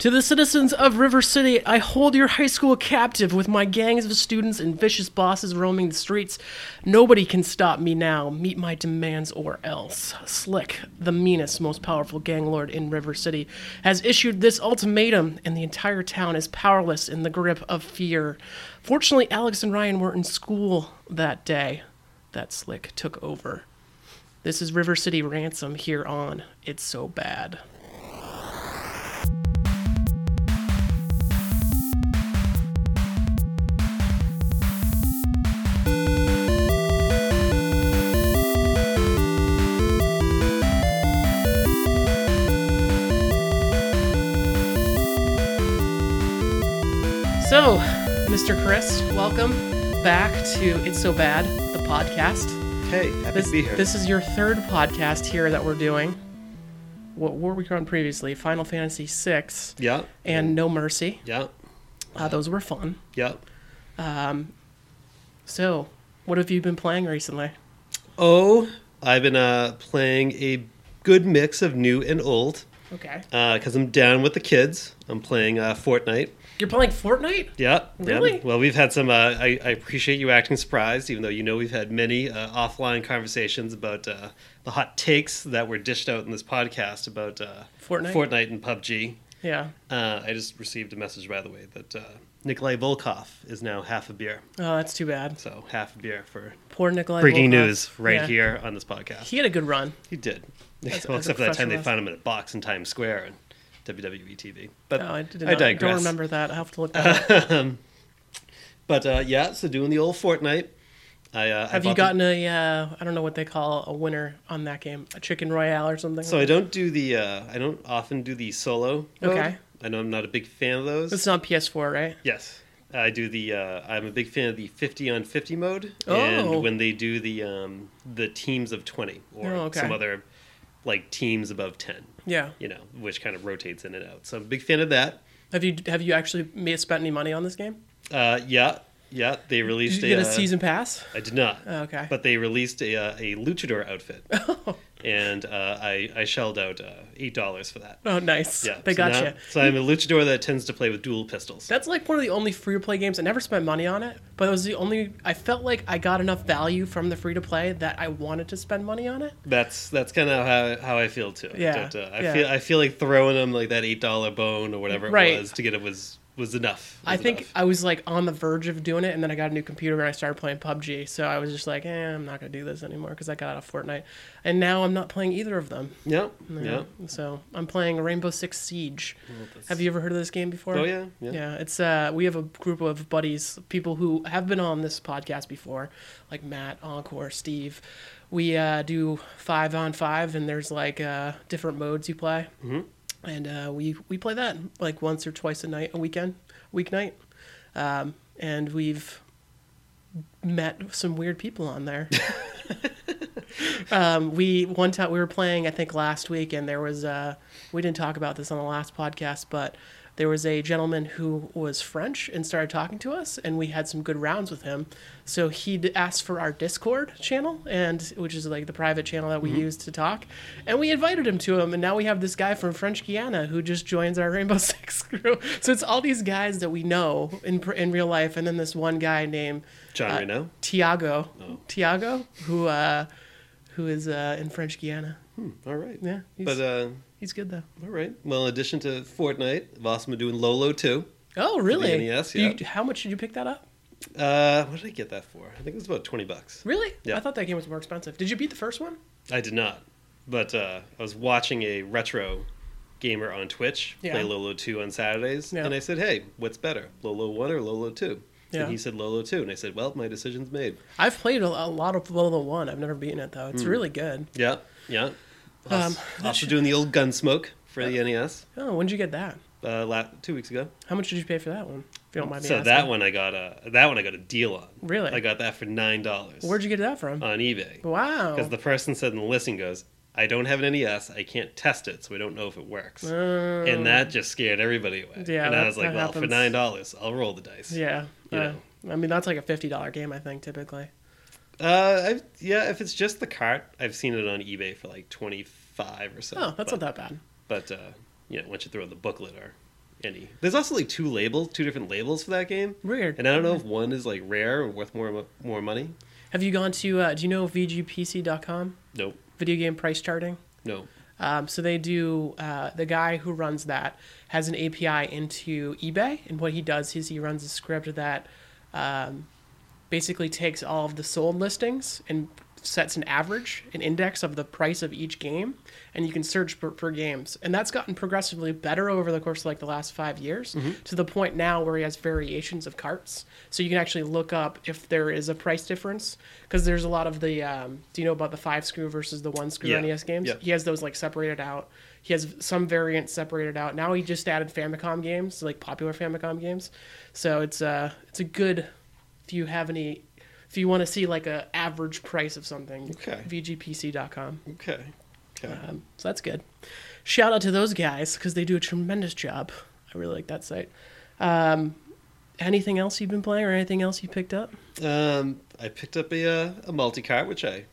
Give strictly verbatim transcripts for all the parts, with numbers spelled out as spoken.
To the citizens of River City, I hold your high school captive with my gangs of students and vicious bosses roaming the streets. Nobody can stop me now. Meet my demands or else. Slick, the meanest, most powerful gang lord in River City, has issued this ultimatum, and the entire town is powerless in the grip of fear. Fortunately, Alex and Ryan were in school that day that Slick took over. This is River City Ransom here on It's So Bad. So, Mister Chris, welcome back to It's So Bad, the podcast. Hey, happy This, to be here. this is your third podcast here that we're doing. What, what were we on previously? Final Fantasy six yeah. and No Mercy. Yeah. Uh, those were fun. Yeah. Um, so, what have you been playing recently? Oh, I've been uh, playing a good mix of new and old. Okay. Because I'm down with the kids. I'm playing uh, Fortnite. You're playing Fortnite? Yeah. Really? Yeah. Well, we've had some, uh, I, I appreciate you acting surprised, even though you know we've had many uh, offline conversations about uh, the hot takes that were dished out in this podcast about uh, Fortnite? Fortnite and P U B G. Yeah. Uh, I just received a message, by the way, that uh, Nikolai Volkov is now half a beer. Oh, that's too bad. So half a beer for Poor Nikolai breaking Volkov. news right Yeah. here on this podcast. He had a good run. He did. As- well, as a except for that time they professional found him in a box in Times Square on W W E T V. But No, I, did I not, digress. don't remember that. I have to look that up. um, but uh, yeah, so doing the old Fortnite. I, uh, I Have you bought gotten a, uh, I don't know what they call a winner on that game, a chicken royale or something? The, so I don't do the. Uh, I don't often do the solo mode. Okay. I know I'm not a big fan of those. It's on P S four, right? Yes. I do the. Uh, I'm a big fan of the fifty on fifty mode, Oh. and when they do the um, the teams of twenty or Oh, okay. some other like teams above ten. Yeah. You know, which kind of rotates in and out. So I'm a big fan of that. Have you have you actually made, spent any money on this game? Uh, yeah, yeah. They released Did you get a uh, season pass? I did not. Oh, okay. But they released a uh, a luchador outfit, and uh, I I shelled out uh, eight dollars for that. Oh, nice. Yeah, They so got now- you. So I'm a luchador that tends to play with dual pistols. That's like one of the only free-to-play games. I never spent money on it, but it was the only... I felt like I got enough value from the free-to-play that I wanted to spend money on it. That's that's kind of how how I feel too. Yeah, But, uh, I yeah. feel I feel like throwing them like that eight dollar bone or whatever it Right. was to get it was was enough. Was I think enough. I was like on the verge of doing it, and then I got a new computer and I started playing P U B G. So I was just like, eh, I'm not going to do this anymore because I got out of Fortnite. And now I'm not playing either of them. Yeah, You yeah. know? So I'm playing Rainbow Six Siege. that's- Have you ever heard of this game before? Oh yeah, yeah. Yeah, it's uh, we have a group of buddies, people who have been on this podcast before, like Matt, Encore, Steve. We uh, do five on five, and there's like uh, different modes you play, Mhm. and uh, we we play that like once or twice a night, a weekend, weeknight, um, and we've met some weird people on there. um, we one time we were playing, I think last week, and there was uh, we didn't talk about this on the last podcast, but there was a gentleman who was French and started talking to us, and we had some good rounds with him. So he d- asked for our Discord channel, and which is like the private channel that we use to talk, and we invited him to him, and now we have this guy from French Guiana who just joins our Rainbow Six crew. So it's all these guys that we know in pr- in real life, and then this one guy named John uh, Reno. Tiago, Oh. Tiago, who uh, who is uh, in French Guiana. Hmm, all right. Yeah, he's, But uh, he's good though. all right. Well, in addition to Fortnite, I've also been doing Lolo too. Oh, really? N E S, You- yeah. how much did you pick that up? Uh, what did I get that for? I think it was about twenty bucks. Really? Yeah. I thought that game was more expensive. Did you beat the first one? I did not, but uh, I was watching a retro gamer on Twitch Yeah. play Lolo two on Saturdays, Yeah. and I said, "Hey, what's better, Lolo one or Lolo two?" Yeah. And he said Lolo two, and I said, "Well, my decision's made." I've played a, a lot of Lolo one. I've never beaten it though. It's really good. Yeah, yeah. Um, Also, that also should- doing the old Gunsmoke for the N E S Oh, when did you get that? uh, la- two weeks ago. How much did you pay for that one? If you don't mind me So asking. that one I got a that one I got a deal on. Really? I got that for nine dollars Where'd you get that from? on eBay Wow. because the person said in the listing goes, "I don't have an N E S. I can't test it, so we don't know if it works." Uh, And that just scared everybody away. Yeah, and that- I was like, that well, for happens. nine dollars, I'll roll the dice. yeah. You uh, know. I mean, that's like a fifty dollar game, I think, typically. Uh, I've, yeah, if it's just the cart, I've seen it on eBay for like twenty five or so. Oh, that's but, not that bad. But uh, you know, once you throw the booklet or any. There's also like two labels, two different labels for that game. Weird. And I don't know if one is like rare or worth more more money. Have you gone to, uh, do you know V G P C dot com? Nope. Video game price charting? No. Um, so they do, uh, the guy who runs that has an A P I into eBay. And what he does is he runs a script that um, basically takes all of the sold listings and sets an average, an index of the price of each game, and you can search for, for games. And that's gotten progressively better over the course of like the last five years mm-hmm. to the point now where he has variations of carts. So you can actually look up if there is a price difference, because there's a lot of the, um, do you know about the five screw versus the one screw yeah. N E S games? Yeah. He has those like separated out. He has some variants separated out. Now he just added Famicom games, like popular Famicom games. So it's, uh, it's a good, if you have any... If you want to see like a average price of something, okay. V G P C dot com. Okay. Okay. Um, so that's good. Shout out to those guys because they do a tremendous job. I really like that site. Um, anything else you've been playing or anything else you picked up? Um, I picked up a uh, a multi-cart, which I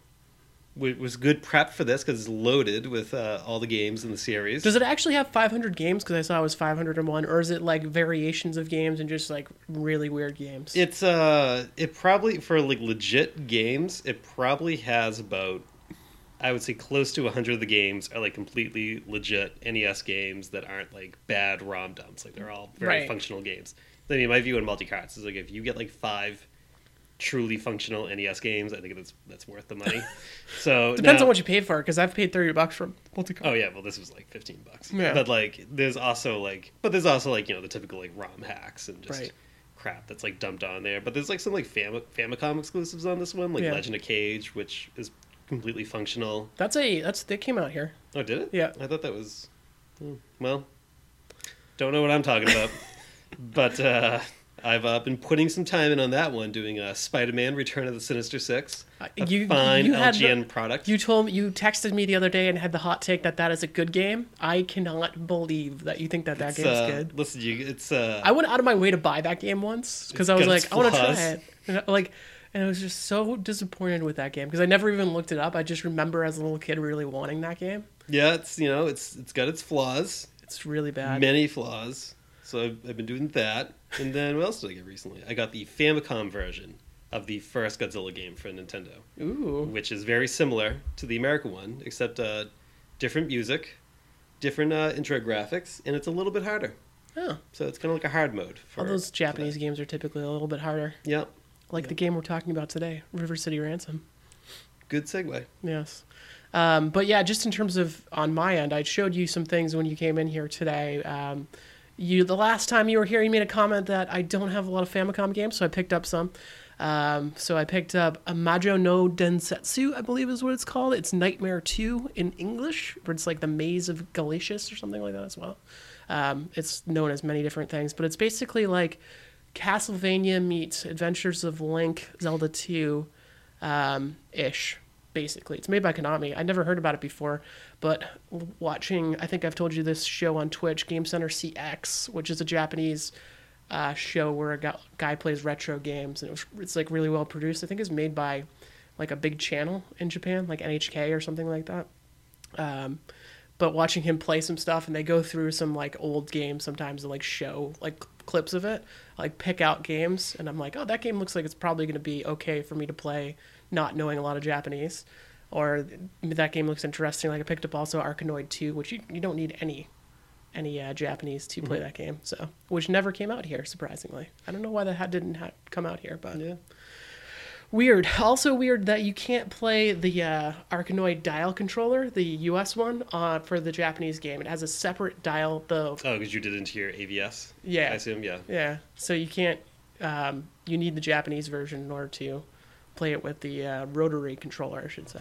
w- was good prep for this because it's loaded with uh, all the games in the series. Does it actually have five hundred games? Because I saw it was five hundred one, or is it like variations of games and just like really weird games? It's uh, it probably for like legit games, it probably has about, I would say, close to one hundred of the games are like completely legit N E S games that aren't like bad ROM dumps. Like they're all very right. functional games. I mean, my view on multi-carts is like if you get like five truly functional N E S games, I think that's that's worth the money. So depends now, on what you paid for, because I've paid thirty bucks for multi-cart. Oh yeah, well this was like fifteen bucks. Yeah. But like there's also like but there's also like, you know, the typical like ROM hacks and just right. crap that's like dumped on there. But there's like some like Fam- Famicom exclusives on this one, like yeah. Legend of Cage, which is completely functional. That's a that's they came out here. Oh, did it? Yeah. I thought that was hmm, well, don't know what I'm talking about. But uh I've uh, been putting some time in on that one, doing uh, Spider-Man: Return of the Sinister Six. A you, fine you L G N the, product. You told me, you texted me the other day and had the hot take that that is a good game. I cannot believe that you think that that it's, game's uh, good. Listen, you, it's. Uh, I went out of my way to buy that game once because I was like, I want to try flaws. it. And I, like, and I was just so disappointed with that game because I never even looked it up. I just remember as a little kid really wanting that game. Yeah, it's you know it's it's got its flaws. It's really bad. Many flaws. So I've, I've been doing that. And then what else did I get recently? I got the Famicom version of the first Godzilla game for Nintendo. Ooh. Which is very similar to the American one, except uh, different music, different uh, intro graphics, and it's a little bit harder. Oh. So it's kind of like a hard mode. For, All those Japanese games are typically a little bit harder. Yeah. Like yeah. the game we're talking about today, River City Ransom. Good segue. Yes. Um, but yeah, just in terms of on my end, I showed you some things when you came in here today. Um, You the last time you were here, you made a comment that I don't have a lot of Famicom games, so I picked up some. Um, so I picked up Amajo no Densetsu, I believe is what it's called. It's Nightmare two in English, where it's like the Maze of Galatius or something like that as well. Um, it's known as many different things, but it's basically like Castlevania meets Adventures of Link, Zelda two, um, ish. Basically, it's made by Konami. I never heard about it before, but watching, I think I've told you this show on Twitch, Game Center C X, which is a Japanese uh, show where a guy plays retro games, and it was, it's like really well produced. I think it's made by like a big channel in Japan, like N H K or something like that. Um, but watching him play some stuff, and they go through some like old games sometimes and like show like clips of it, like pick out games, and I'm like, oh, that game looks like it's probably going to be okay for me to play, not knowing a lot of Japanese. Or that game looks interesting. Like I picked up also Arkanoid two, which you, you don't need any any uh, Japanese to play mm-hmm. that game. So which never came out here, surprisingly. I don't know why that didn't ha- come out here, but yeah. Weird. Also weird that you can't play the uh, Arkanoid dial controller, the U S one, uh, for the Japanese game. It has a separate dial. The oh, because you did it into your A V S. Yeah, I assume. Yeah. Yeah. So you can't. Um, you need the Japanese version in order to play it with the uh, rotary controller, I should say.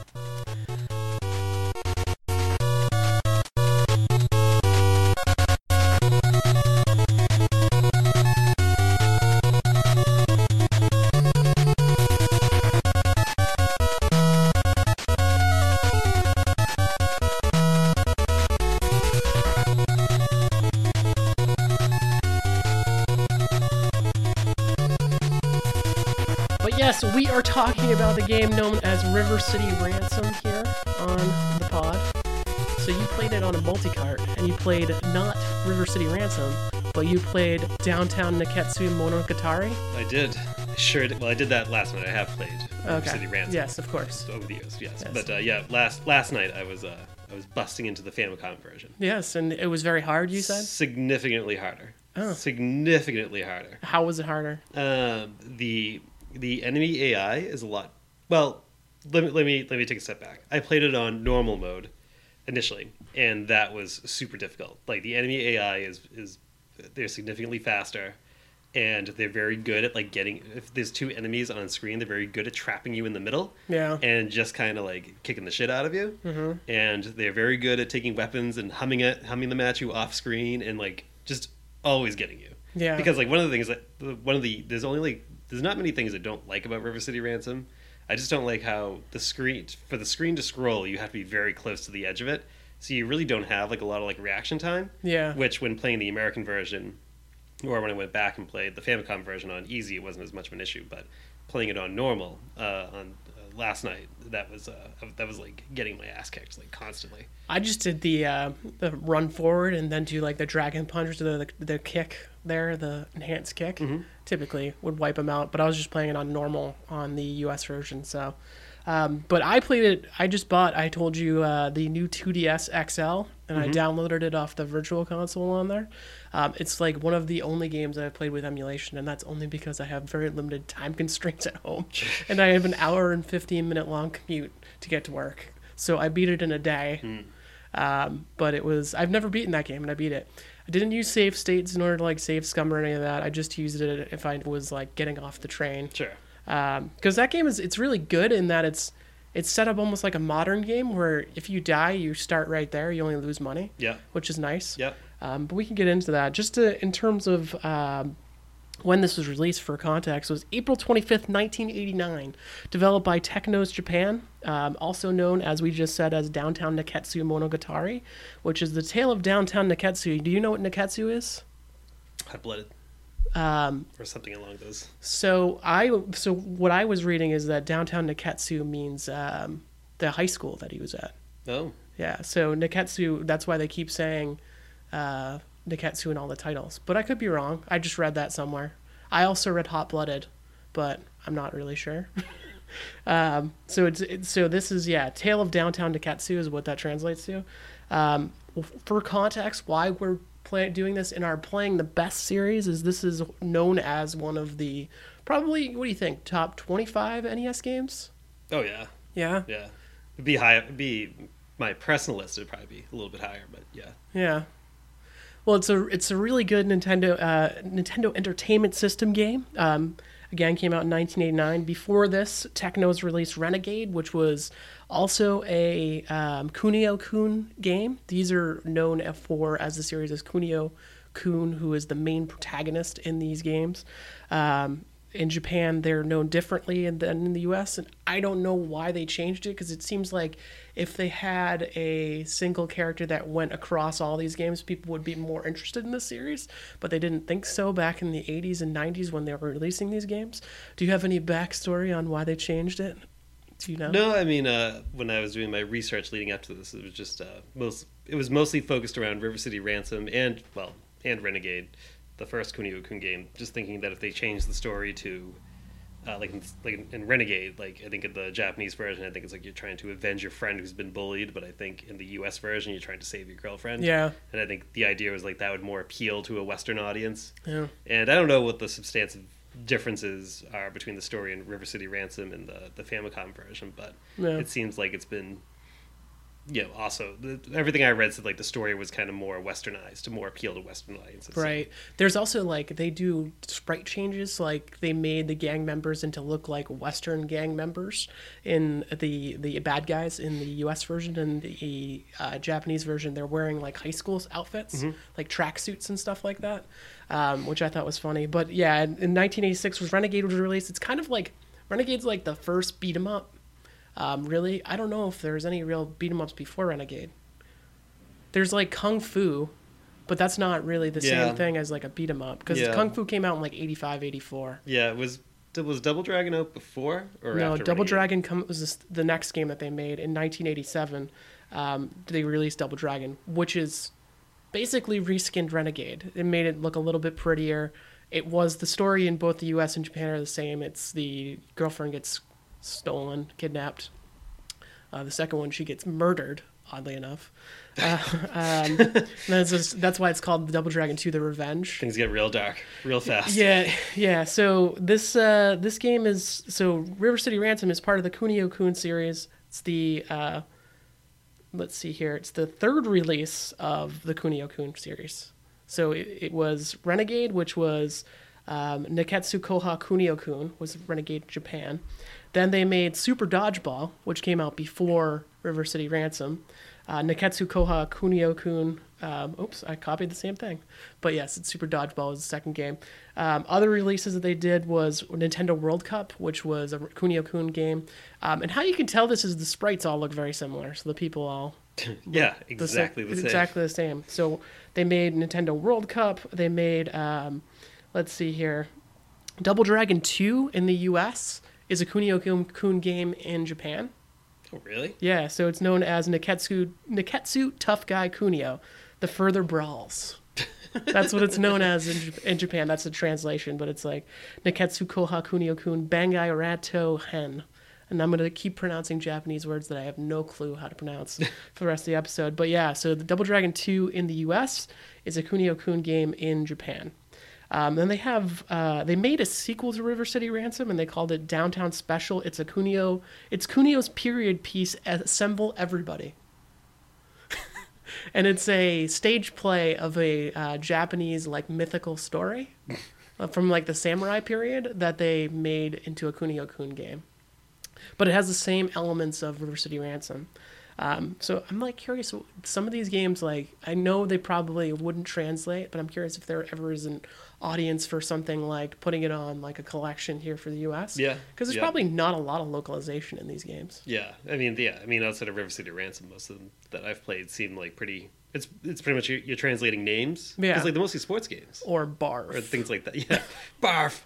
Yes, we are talking about the game known as River City Ransom here on the pod. So you played it on a multi-cart, and you played not River City Ransom, but you played Downtown Neketsu Monogatari? I did. I sure did. Well, I did that last night. I have played River Okay. City Ransom. Yes, of course. Over the years, yes. Yes. But uh, yeah, last last night I was uh, I was busting into the Famicom version. Yes, and it was very hard, you said? Significantly harder. Oh. Significantly harder. How was it harder? Um, the the enemy A I is a lot. Well, let me let me let me take a step back. I played it on normal mode initially, and that was super difficult. Like the enemy A I is is they're significantly faster, and they're very good at like getting. If there's two enemies on screen, they're very good at trapping you in the middle. Yeah. And just kind of like kicking the shit out of you. Mm-hmm. And they're very good at taking weapons and humming it, humming them at you off screen, and like just always getting you. Yeah. Because like one of the things that one of the there's only like there's not many things I don't like about River City Ransom. I just don't like how the screen for the screen to scroll, you have to be very close to the edge of it, so you really don't have like a lot of like reaction time. Yeah. Which when playing the American version, or when I went back and played the Famicom version on easy, it wasn't as much of an issue. But playing it on normal uh, on uh, last night, that was uh, that was like getting my ass kicked like constantly. I just did the uh, the run forward and then do like the dragon punch, the the, the kick there, the enhanced kick. Mm-hmm. Typically would wipe them out, but I was just playing it on normal on the U S version. So, um, but I played it. I just bought. I told you uh, the new two D S X L, and Mm-hmm. I downloaded it off the Virtual Console on there. Um, it's like one of the only games I've played with emulation, and that's only because I have very limited time constraints at home, and I have an hour and fifteen minute long commute to get to work. So I beat it in a day. Mm. Um, but it was, I've never beaten that game, and I beat it. I didn't use save states in order to like save scum or any of that. I just used it if I was like getting off the train. Sure. Um, because that game is, it's really good in that it's, it's set up almost like a modern game where if you die, you start right there. You only lose money, Yeah. which is nice. Yep. Um, but we can get into that. Just to, in terms of um, when this was released for context, it was April twenty-fifth, nineteen eighty-nine, developed by Technos Japan, um, also known, as we just said, as Downtown Neketsu Monogatari, which is the tale of Downtown Neketsu. Do you know what Neketsu is? Hot-blooded Um, or something along those. so I so what I was reading is that Downtown Neketsu means um, the high school that he was at. Oh. Yeah, so Neketsu, that's why they keep saying uh, Neketsu in all the titles. But I could be wrong. I just read that somewhere. I also read Hot Blooded, but I'm not really sure. um, so it's, it's so this is, yeah, Tale of Downtown Neketsu is what that translates to. Um, for context, why we're play, doing this in our Playing the Best series is this is known as one of the, probably, what do you think, top twenty-five N E S games? Oh yeah. Yeah? Yeah. It'd be high. It'd be my personal list would probably be a little bit higher, but yeah. Yeah. Well, it's a it's a really good Nintendo uh, Nintendo Entertainment System game. Um, again, came out in nineteen eighty-nine. Before this, Technos released Renegade, which was also a um, Kunio-kun game. These are known for as the series as Kunio-kun, who is the main protagonist in these games. Um, in Japan, they're known differently than in the U S, and I don't know why they changed it, because it seems like if they had a single character that went across all these games, people would be more interested in the series, but they didn't think so back in the eighties and nineties when they were releasing these games. Do you have any backstory on why they changed it? Do you know? No, I mean, uh, when I was doing my research leading up to this, it was just uh, most. It was mostly focused around River City Ransom and well, and Renegade, the first Kunio-kun game. Just thinking that if they changed the story to, uh, like in, like in Renegade, like I think in the Japanese version, I think it's like you're trying to avenge your friend who's been bullied, but I think in the U S version, you're trying to save your girlfriend. Yeah. And I think the idea was like that would more appeal to a Western audience. Yeah. And I don't know what the substantive differences are between the story in River City Ransom and the, the Famicom version, but Yeah. it seems like it's been, you know, also, the, everything I read said like the story was kind of more westernized to more appeal to Western audiences. Right. There's also like they do sprite changes. Like they made the gang members into look like Western gang members in the the bad guys in the U S version, and the uh, Japanese version they're wearing like high school outfits, Mm-hmm. like tracksuits and stuff like that, um, which I thought was funny. But yeah, in, in nineteen eighty-six was Renegade was released. It's kind of like Renegade's like the first beat 'em up. Um, really, I don't know if there's any real beat 'em ups before Renegade. There's like Kung Fu, but that's not really the Yeah. same thing as like a beat 'em up, because Yeah. Kung Fu came out in like eighty-five, eighty-four. Yeah, it was was Double Dragon out before or No, after Double Renegade? Dragon come, was this, the next game that they made in nineteen eighty-seven. um, they released Double Dragon, which is basically reskinned Renegade. It made it look a little bit prettier. It was the story in both the U S and Japan are the same. It's the girlfriend gets stolen, kidnapped. Uh, the second one, she gets murdered, oddly enough. Uh, um, that's, just, that's why it's called Double Dragon two: The Revenge. Things get real dark, real fast. Yeah, yeah. So this uh, this game is so River City Ransom is part of the Kunio-kun series. It's the uh, let's see here. It's the third release of the Kunio-kun series. So it, it was Renegade, which was um, Neketsu Koha Kunio-kun, was Renegade Japan. Then they made Super Dodgeball, which came out before River City Ransom. Uh, Neketsu Koha Kunio-kun. Um, oops, I copied the same thing. But yes, it's Super Dodgeball was the second game. Um, other releases that they did was Nintendo World Cup, which was a Kunio-kun game. Um, and how you can tell this is the sprites all look very similar. So the people all... yeah, exactly the, the same. Exactly the same. So they made Nintendo World Cup. They made, um, let's see here, Double Dragon two in the U S is a Kunio-kun game in Japan. Oh, really? Yeah, so it's known as Neketsu Neketsu Tough Guy Kunio, the Further Brawls. That's what it's known as in, in Japan. That's the translation, but it's like Neketsu Koha Kunio-kun Bangai Rato Hen. And I'm going to keep pronouncing Japanese words that I have no clue how to pronounce for the rest of the episode. But yeah, so the Double Dragon two in the U S is a Kunio-kun game in Japan. Um, then they have uh, they made a sequel to River City Ransom, and they called it Downtown Special. It's a Kunio, it's Kunio's period piece, Assemble Everybody, and it's a stage play of a uh, Japanese like mythical story uh, from like the samurai period that they made into a Kunio-kun game. But it has the same elements of River City Ransom. Um, so I'm like curious, some of these games, like I know they probably wouldn't translate, but I'm curious if there ever is an audience for something like putting it on like a collection here for the U S. Yeah. Because there's yeah. probably not a lot of localization in these games. Yeah. I mean, yeah. I mean, outside of River City Ransom, most of them that I've played seem like pretty... It's it's pretty much you're, you're translating names. Yeah. It's like they're mostly sports games. Or barf. Or things like that. Yeah. Barf.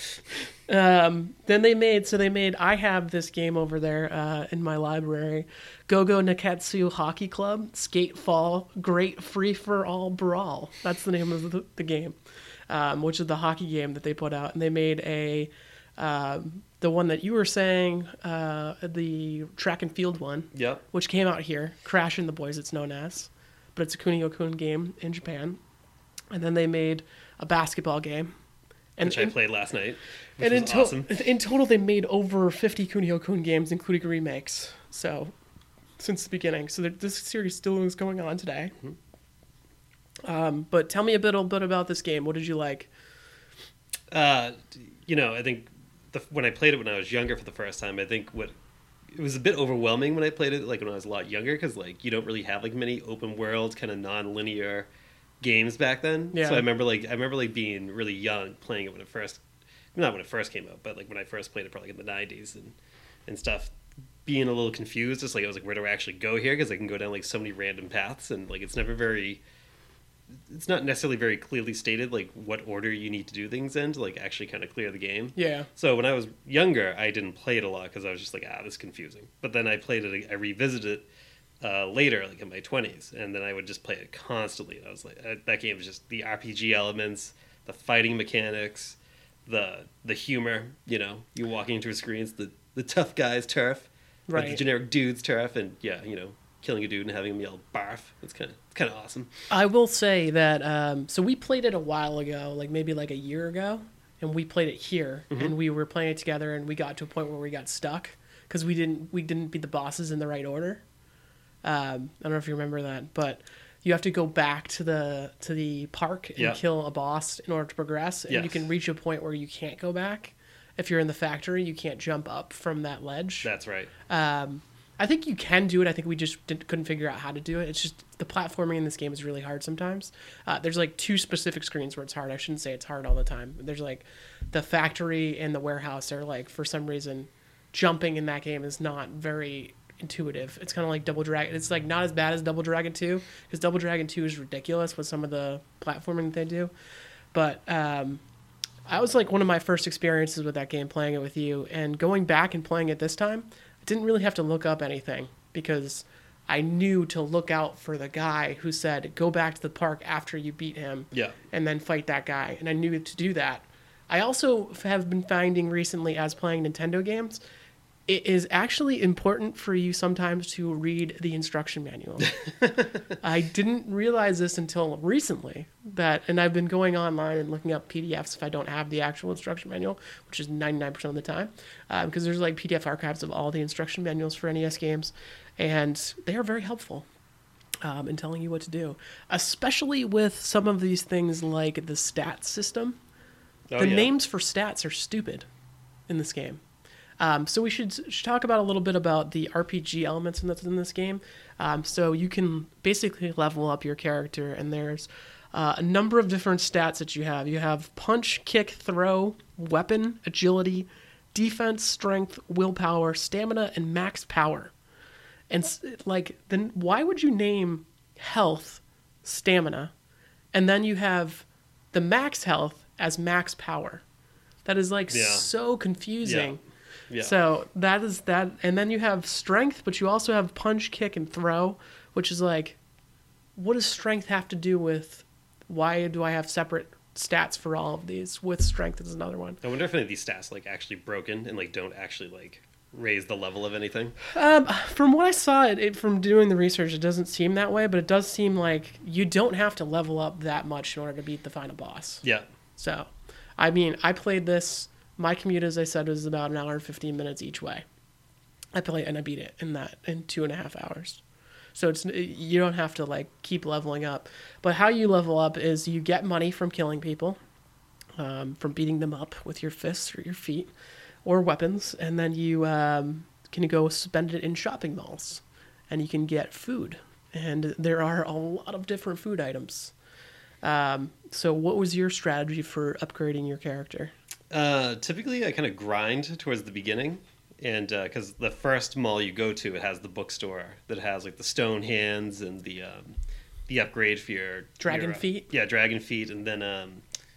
Um, then they made, so they made, I have this game over there uh, in my library, Go-Go Neketsu Hockey Club, Skate Fall, Great Free-for-All Brawl. That's the name of the, the game, um, which is the hockey game that they put out. And they made a, uh, the one that you were saying, uh, the track and field one, Yep. which came out here, Crash and the Boys it's known as, but it's a Kunio-kun game in Japan. And then they made a basketball game. And Which I in, played last night, which and in, was to- awesome. in total, they made over fifty Kunio-kun games, including remakes. So, since the beginning. So this series still is going on today. Mm-hmm. Um, but tell me a bit, a bit about this game. What did you like? Uh, you know, I think the, when I played it when I was younger for the first time, I think what it was a bit overwhelming when I played it, like when I was a lot younger, because like you don't really have like many open world kind of non-linear games back then. Yeah. So I remember like I remember like being really young playing it when it first, not when it first came out, but like when I first played it probably in the nineties and and stuff. Being a little confused, just like I was like, where do I actually go here? Because I can go down like so many random paths, and like it's never very. It's not necessarily very clearly stated like what order you need to do things in to like actually kind of clear the game. Yeah. So when I was younger, I didn't play it a lot because I was just like, ah, this is confusing. But then I played it, I revisited it uh, later, like in my twenties, and then I would just play it constantly. And I was like, uh, that game is just the R P G elements, the fighting mechanics, the the humor. You know, you walking through screens, the the tough guy's turf, Right. the generic dude's turf, and yeah, you know, killing a dude and having him yell barf. It's kind of it's kind of awesome. I will say that, um, so we played it a while ago, like maybe like a year ago, and we played it here, Mm-hmm. and we were playing it together, and we got to a point where we got stuck because we didn't we didn't beat the bosses in the right order. Um, I don't know if you remember that, but you have to go back to the to the park and Yeah. kill a boss in order to progress, and you Yes. can reach a point where you can't go back. If you're in the factory, you can't jump up from that ledge. That's right. Um, I think you can do it. I think we just didn't, couldn't figure out how to do it. It's just the platforming in this game is really hard sometimes. Uh, there's like two specific screens where it's hard. I shouldn't say it's hard all the time. There's like the factory and the warehouse are like, for some reason, jumping in that game is not very intuitive. It's kind of like Double Dragon. It's like not as bad as Double Dragon two because Double Dragon two is ridiculous with some of the platforming that they do. But um, I was like one of my first experiences with that game playing it with you, and going back and playing it this time, I didn't really have to look up anything because I knew to look out for the guy who said, go back to the park after you beat him Yeah. and then fight that guy. And I knew to do that. I also have been finding recently as playing Nintendo games, it is actually important for you sometimes to read the instruction manual. I didn't realize this until recently that, and I've been going online and looking up P D Fs if I don't have the actual instruction manual, which is ninety-nine percent of the time, uh, because there's like P D F archives of all the instruction manuals for N E S games, and they are very helpful um, in telling you what to do, especially with some of these things like the stats system. Oh, the yeah. names for stats are stupid in this game. Um, so we should, should talk about a little bit about the R P G elements in this, in this game. Um, so you can basically level up your character, and there's uh, a number of different stats that you have. You have punch, kick, throw, weapon, agility, defense, strength, willpower, stamina, and max power. And s- like, then why would you name health stamina, and then you have the max health as max power? That is like Yeah. so confusing. Yeah. So that is that, and then you have strength, but you also have punch, kick, and throw, which is like, what does strength have to do with? Why do I have separate stats for all of these? With strength is another one. I wonder if any of these stats like actually broken and like don't actually like raise the level of anything. Um, from what I saw, it, it from doing the research, it doesn't seem that way, but it does seem like you don't have to level up that much in order to beat the final boss. Yeah. So, I mean, I played this. My commute, as I said, was about an hour and fifteen minutes each way. I played and I beat it in that in two and a half hours. So it's you don't have to like keep leveling up. But how you level up is you get money from killing people, um, from beating them up with your fists or your feet, or weapons, and then you um, can go spend it in shopping malls, and you can get food. And there are a lot of different food items. Um, so what was your strategy for upgrading your character? Uh, typically, I kind of grind towards the beginning, and because the first mall you go to, it has the bookstore that has like the stone hands and the um, the upgrade for your Dragon your, uh, feet? Yeah, dragon feet, and then um,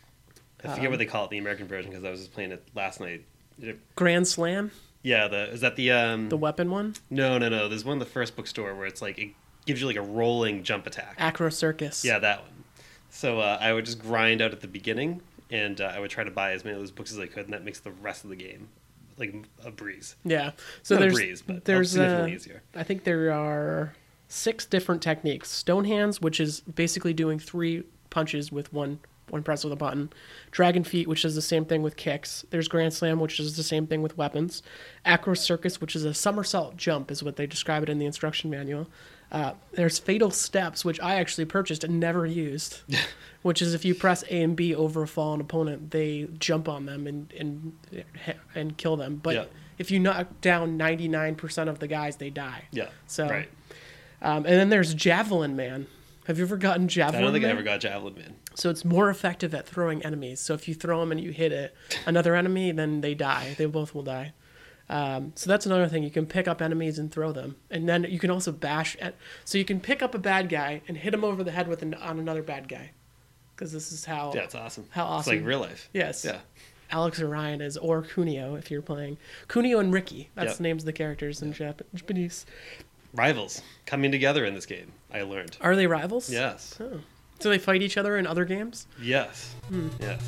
I forget Um, what they call it in the American version because I was just playing it last night. It- Grand Slam, yeah, the is that the um? the weapon one? No, no, no. There's one in the first bookstore where it's like it gives you like a rolling jump attack. Acro Circus. Yeah, that one. So uh, I would just grind out at the beginning, and uh, I would try to buy as many of those books as I could, and that makes the rest of the game like a breeze. Yeah. So Not there's a breeze, but there's significantly uh, easier. I think there are six different techniques. Stone hands, which is basically doing three punches with one one press of the button. Dragon feet, which is the same thing with kicks. There's Grand Slam, which is the same thing with weapons. Acro Circus, which is a somersault jump, is what they describe it in the instruction manual. Uh, there's Fatal Steps, which I actually purchased and never used, which is if you press A and B over a fallen opponent, they jump on them and and and kill them. But Yeah. if you knock down ninety-nine percent of the guys, they die. Yeah. So, right. um, and then there's Javelin Man. Have you ever gotten I Javelin don't think Man? I ever got Javelin Man. So it's more effective at throwing enemies. So if you throw them and you hit it, another enemy, then they die. They both will die. Um, so that's another thing. You can pick up enemies and throw them, and then you can also bash. At, so you can pick up a bad guy and hit him over the head with an, on another bad guy, because this is how. Yeah, it's awesome. How awesome. It's like real life. Yes. Yeah. Alex Orion is or Kunio if you're playing Kunio and Ricky. That's Yep. the names of the characters in Jap- Japanese. Rivals coming together in this game. I learned. Are they rivals? Yes. Oh. So they fight each other in other games? Yes. Hmm. Yes.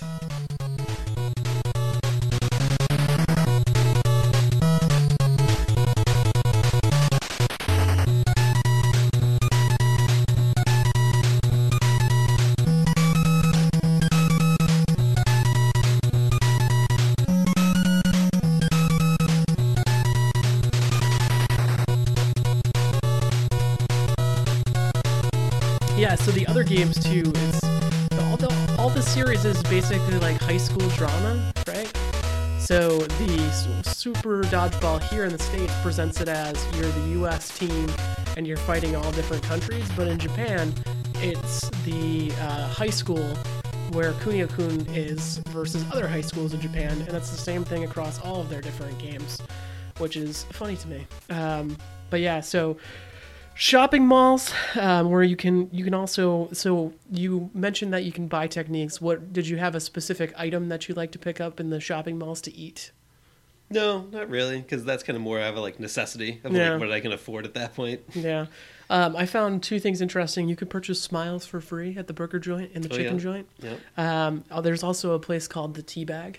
Yeah, so the other games too is all the all the series is basically like high school drama, right? So the S- Super Dodgeball here in the States presents it as you're the U S team and you're fighting all different countries, but in Japan, it's the uh, high school where Kunio-kun is versus other high schools in Japan, and that's the same thing across all of their different games, which is funny to me. Um, but yeah, so shopping malls, um, where you can you can also so you mentioned that you can buy techniques. What did you have a specific item that you like to pick up in the shopping malls to eat? No, not really, because that's kind of more of a like necessity of Yeah. like what I can afford at that point. Yeah, Um, I found two things interesting. You could purchase Smiles for free at the burger joint and the Oh, chicken yeah. joint. Yep. Um, oh, there's also a place called the Tea Bag.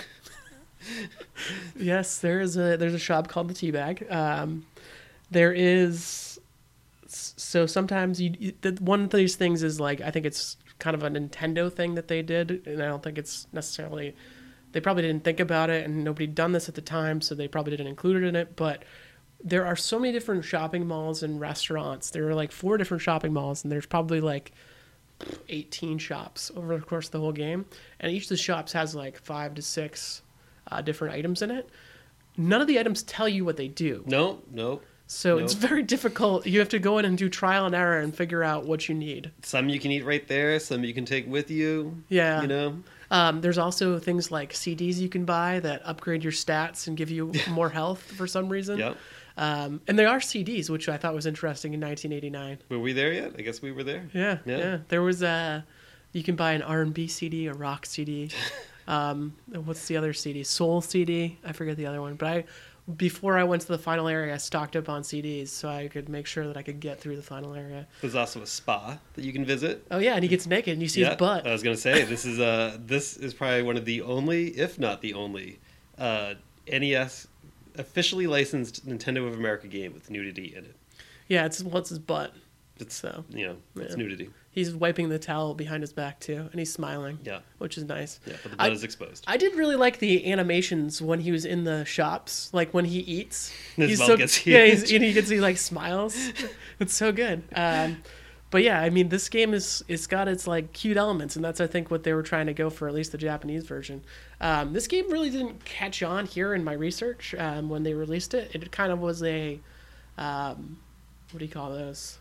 Yes, there is a there's a shop called the Tea Bag. Um, there is so sometimes you, you the, one of these things is like I think it's kind of a Nintendo thing that they did, and I don't think it's necessarily they probably didn't think about it, and nobody done this at the time, so they probably didn't include it in it. But there are so many different shopping malls and restaurants. There are like four different shopping malls, and there's probably like eighteen shops over the course of the whole game, and each of the shops has like five to six uh, different items in it. None of the items tell you what they do. No, no. So Nope. it's very difficult. You have to go in and do trial and error and figure out what you need. Some you can eat right there. Some you can take with you. Yeah. You know. Um, there's also things like C Ds you can buy that upgrade your stats and give you more health for some reason. Yep. Um, and there are C Ds, which I thought was interesting in nineteen eighty-nine. Were we there yet? I guess we were there. Yeah, Yeah. yeah. There was a, you can buy an R and B C D, a rock C D. um, what's the other C D? Soul C D. I forget the other one. But I, before I went to the final area, I stocked up on C Ds so I could make sure that I could get through the final area. There's also a spa that you can visit. Oh yeah, and he gets naked and you see Yeah, his butt. I was gonna say this is uh this is probably one of the only, if not the only, uh, N E S officially licensed Nintendo of America game with nudity in it. Yeah, it's what's his butt. It's So you know it's yeah. nudity. He's wiping the towel behind his back too, and he's smiling. Yeah. Which is nice. Yeah, but the butt I- is exposed. I did really like the animations when he was in the shops, like when he eats. His he's mouth so gets yeah, huge. he's, and he gets he like smiles. It's so good. Um, but yeah, I mean, this game is it's got its like cute elements, and that's I think what they were trying to go for, at least the Japanese version. Um, this game really didn't catch on here in my research um, when they released it. It kind of was a um, what do you call those?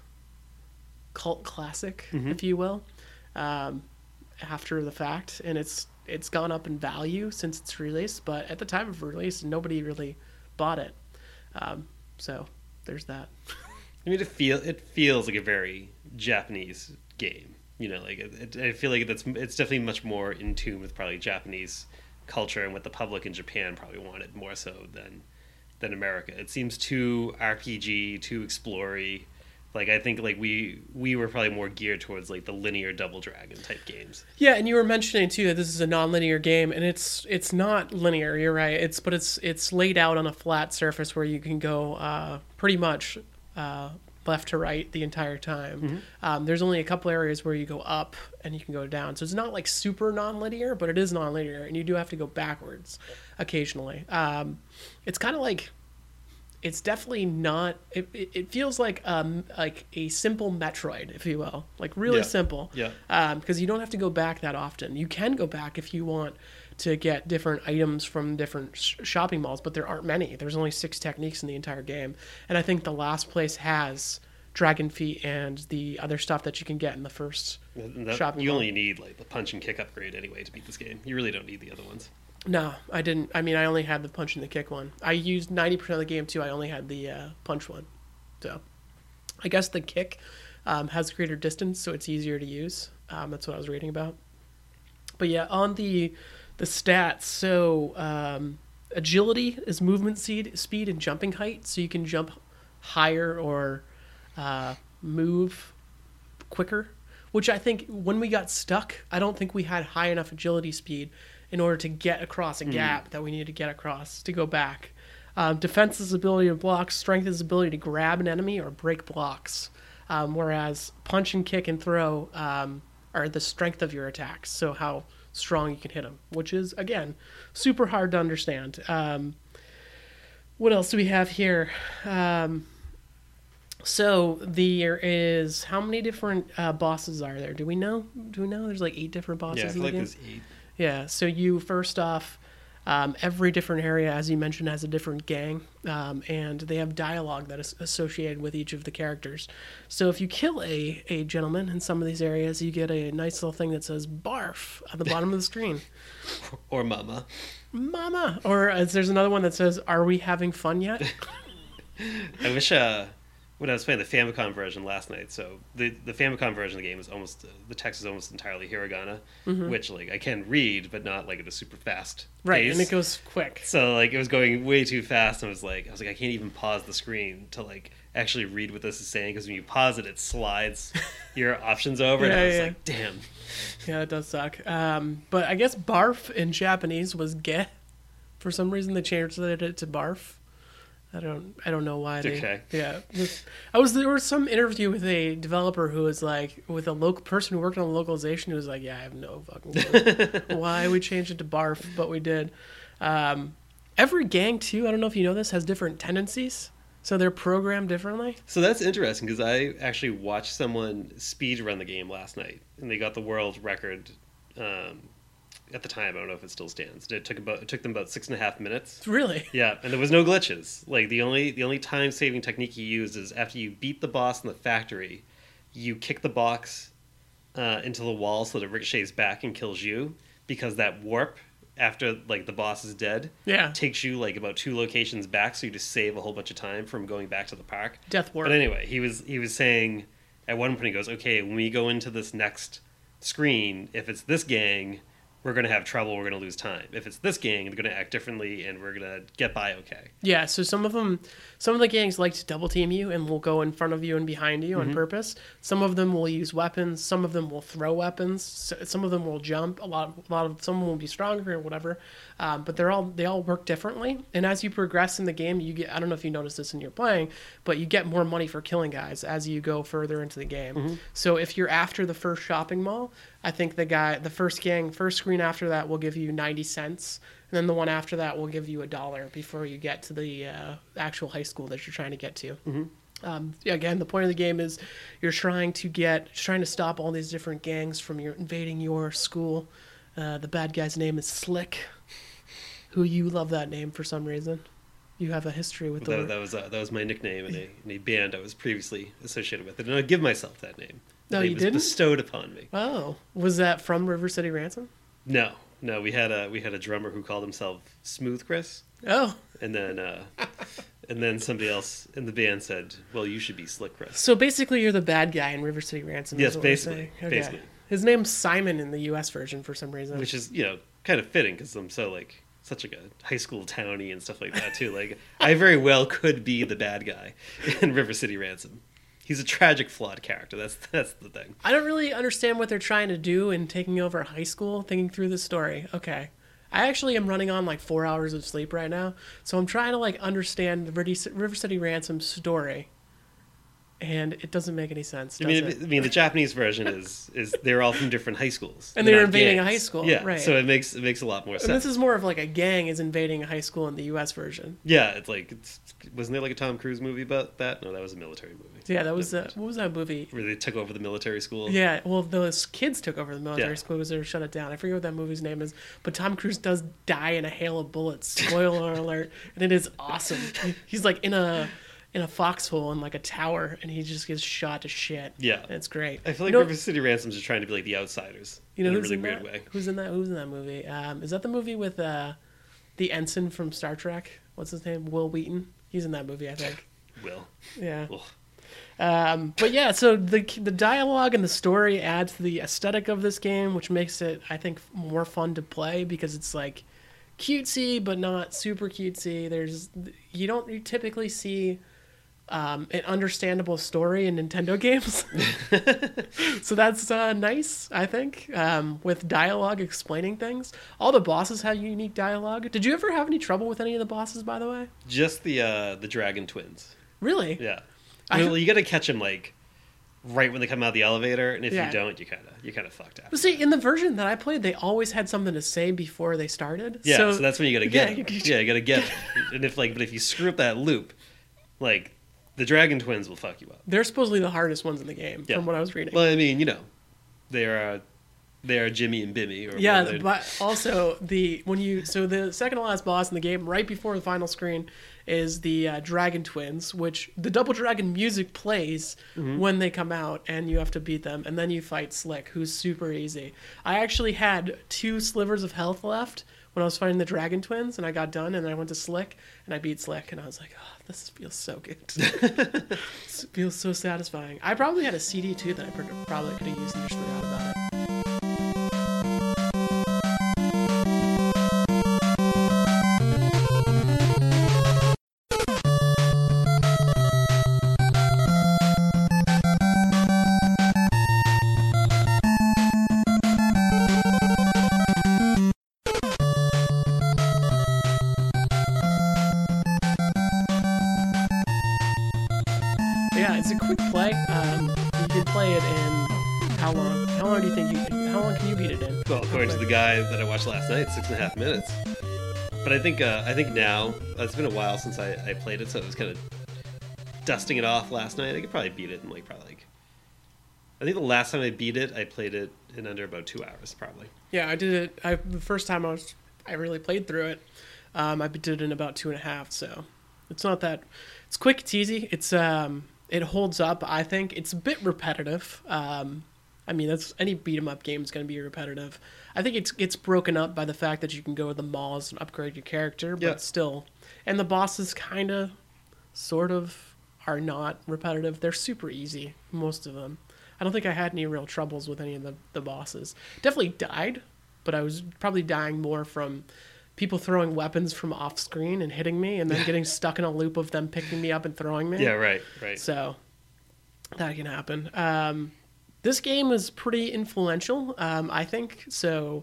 Cult classic, Mhm. if you will. Um, after the fact, and it's it's gone up in value since its release, but at the time of release nobody really bought it, um, so there's that. I mean, it feel it feels like a very Japanese game. You know, like it, it, I feel like that's it's definitely much more in tune with probably Japanese culture and what the public in Japan probably wanted more so than than America. It seems too R P G, too explory. Like I think like we we were probably more geared towards like the linear Double Dragon type games. Yeah, and you were mentioning too that this is a non-linear game, and it's it's not linear. You're right. It's but it's it's laid out on a flat surface where you can go uh, pretty much uh, left to right the entire time. Mm-hmm. Um, there's only a couple areas where you go up and you can go down, so it's not like super non-linear, but it is non-linear, and you do have to go backwards occasionally. Um, it's kind of like. It's definitely not. It, it, it feels like um like a simple Metroid, if you will, like really Yeah. simple. Yeah. Um, because you don't have to go back that often. You can go back if you want to get different items from different sh- shopping malls, but there aren't many. There's only six techniques in the entire game, and I think the last place has Dragon Feet and the other stuff that you can get in the first And that- shopping you mall. only need like the punch and kick upgrade anyway to beat this game. You really don't need the other ones. No, I didn't. I mean, I only had the punch and the kick one. I used ninety percent of the game too. I only had the uh, punch one. So I guess the kick um, has greater distance, so it's easier to use. Um, that's what I was reading about. But yeah, on the the stats, so um, agility is movement speed, speed and jumping height, so you can jump higher or uh, move quicker. Which I think when we got stuck, I don't think we had high enough agility speed in order to get across a gap that we needed to get across to go back. Um, defense is ability to block. Strength is ability to grab an enemy or break blocks. Um, whereas punch and kick and throw um, are the strength of your attacks, so how strong you can hit them, which is, again, super hard to understand. Um, what else do we have here? Um, so there is, how many different uh, bosses are there? Do we know? Do we know? There's like eight different bosses Yeah, I in feel the like game. there's eight. Yeah, so you first off, um, every different area, as you mentioned, has a different gang, um, and they have dialogue that is associated with each of the characters. So if you kill a, a gentleman in some of these areas, you get a nice little thing that says "barf" at the bottom of the screen. Or Mama. Mama! Or uh, there's another one that says, "Are we having fun yet?" I wish uh when I was playing the Famicom version last night. So the the Famicom version of the game is almost uh, the text is almost entirely hiragana, Mm-hmm. which like I can read, but not like at a super fast Right, pace. and it goes quick. So like it was going way too fast, and I was like, I was like, I can't even pause the screen to like actually read what this is saying, because when you pause it, it slides your options over, and Yeah, I was yeah. like, damn. Yeah, it does suck. Um, but I guess barf in Japanese was ge. For some reason, they changed it to barf. I don't. I don't know why. They, Okay. Yeah. This- I was there was some interview with a developer who was like, with a local person who worked on localization, who was like, "Yeah, I have no fucking clue why we changed it to barf, but we did." Um, every gang too. I don't know if you know this, has different tendencies, so they're programmed differently. So that's interesting, because I actually watched someone speed run the game last night, and they got the world record. Um, at the time, I don't know if it still stands. It took about it took them about six and a half minutes. Really? Yeah, and there was no glitches. Like the only the only time saving technique you use is after you beat the boss in the factory, you kick the box uh, into the wall so that it ricochets back and kills you, because that warp after like the boss is dead Yeah. takes you like about two locations back, so you just save a whole bunch of time from going back to the park. Death warp. But anyway, he was he was saying at one point, he goes, okay, when we go into this next screen, if it's this gang, we're going to have trouble, we're going to lose time. If it's this gang, they're going to act differently, and we're going to get by okay. Yeah, so some of them, some of the gangs like to double team you and will go in front of you and behind you Mm-hmm. on purpose. Some of them will use weapons. Some of them will throw weapons. So- Some of them will jump. A lot, a lot of some will be stronger or whatever. Um, but they're all they all work differently. And as you progress in the game, you get. I don't know if you noticed this in your playing, but you get more money for killing guys as you go further into the game. Mm-hmm. So if you're after the first shopping mall, I think the guy, the first gang, first screen after that will give you ninety cents. And then the one after that will give you a dollar before you get to the uh, actual high school that you're trying to get to. Mm-hmm. Um, yeah, again, the point of the game is you're trying to get, trying to stop all these different gangs from your invading your school. Uh, the bad guy's name is Slick, who you love that name for some reason. You have a history with the That, word. that was uh, that was my nickname in a, in a band I was previously associated with, and I give myself that name. No, it you was didn't? bestowed upon me. Oh, was that from River City Ransom? No, no, we had a we had a drummer who called himself Smooth Chris, Oh, and then uh, and then somebody else in the band said, "Well, you should be Slick Chris." so basically you're the bad guy in River City Ransom. is Yes, what we're basically, saying. Okay. basically. His name's Simon in the U S version for some reason. Which is, you know, kind of fitting, because I'm so like such like a high school townie and stuff like that too. Like I very well could be the bad guy in River City Ransom. He's a tragic, flawed character. That's that's the thing. I don't really understand what they're trying to do in taking over high school, thinking through the story. Okay. I actually am running on like four hours of sleep right now, so I'm trying to like understand the River River City Ransom story, and it doesn't make any sense. I Does mean, it? I mean, the Japanese version is is they're all from different high schools, And They're they're not invading a gangs. high school, Yeah, right. so it makes it makes a lot more And sense. this is more of like a gang is invading a high school in the U S version. Yeah, it's like it's, wasn't there like a Tom Cruise movie about that? No, that was a military movie. Yeah, that was uh, what was that movie? Where they took over the military school. Yeah, well, those kids took over the military Yeah. school because they shut it down. I forget what that movie's name is, but Tom Cruise does die in a hail of bullets. Spoiler alert! And it is awesome. He's like in a in a foxhole in like a tower, and he just gets shot to shit. Yeah. And it's great. I feel like you know, River City Ransoms are trying to be like the outsiders you know in a who's really in weird that? way. Who's in that? Who's in that movie? Um, is that the movie with uh, the ensign from Star Trek? What's his name? Will Wheaton. He's in that movie, I think. Will. Yeah. Ugh. Um, but yeah, so the the dialogue and the story add to the aesthetic of this game, which makes it, I think, more fun to play because it's like cutesy but not super cutesy. There's you don't you typically see um, an understandable story in Nintendo games, so that's uh, nice. I think um, with dialogue explaining things. All the bosses have unique dialogue. Did you ever have any trouble with any of the bosses, by the way? Just the uh, the dragon twins. Really? Yeah. I- Well, you got to catch them like right when they come out of the elevator, and if Yeah. you don't, you kind of you kind of fucked up. But see, in the version that I played, they always had something to say before they started. Yeah, so, so, that's when you got to get. yeah, it. you- Yeah, you got to get. it. And if like, but if you screw up that loop, like the dragon twins will fuck you up. they're supposedly the hardest ones in the game, Yeah. from what I was reading. Well, I mean, you know, they are uh, they are Jimmy and Bimmy. Or yeah, whatever. but also the when you so the second to last boss in the game, right before the final screen, is the uh, Dragon Twins, which the Double Dragon music plays Mm-hmm. when they come out, and you have to beat them, and then you fight Slick, who's super easy. I actually had two slivers of health left when I was fighting the Dragon Twins, and I got done, and then I went to Slick, and I beat Slick, and I was like, oh, this feels so good. This feels so satisfying. I probably had a C D, too, that I probably could have used and just forgot about it. Yeah, it's a quick play. Um, you can play it in how long? How long do you think you? How long can you beat it in? Well, according to the guy that I watched last night, six and a half minutes. But I think uh, I think now uh, it's been a while since I, I played it, so I was kind of dusting it off last night. I could probably beat it in like probably like. I think the last time I beat it, I played it in under about two hours, probably. Yeah, I did it. I the first time I was I really played through it. Um, I did it in about two and a half. So it's not that. It's quick. It's easy. It's um. It holds up, I think. It's a bit repetitive. Um, I mean, that's any beat 'em up game is going to be repetitive. I think it's it's broken up by the fact that you can go to the malls and upgrade your character, but Yeah. still. And the bosses kind of, sort of, are not repetitive. They're super easy, most of them. I don't think I had any real troubles with any of the, the bosses. Definitely died, but I was probably dying more from people throwing weapons from off screen and hitting me, and then getting stuck in a loop of them picking me up and throwing me. Yeah, right, right. So that can happen. Um, this game is pretty influential, um, I think. So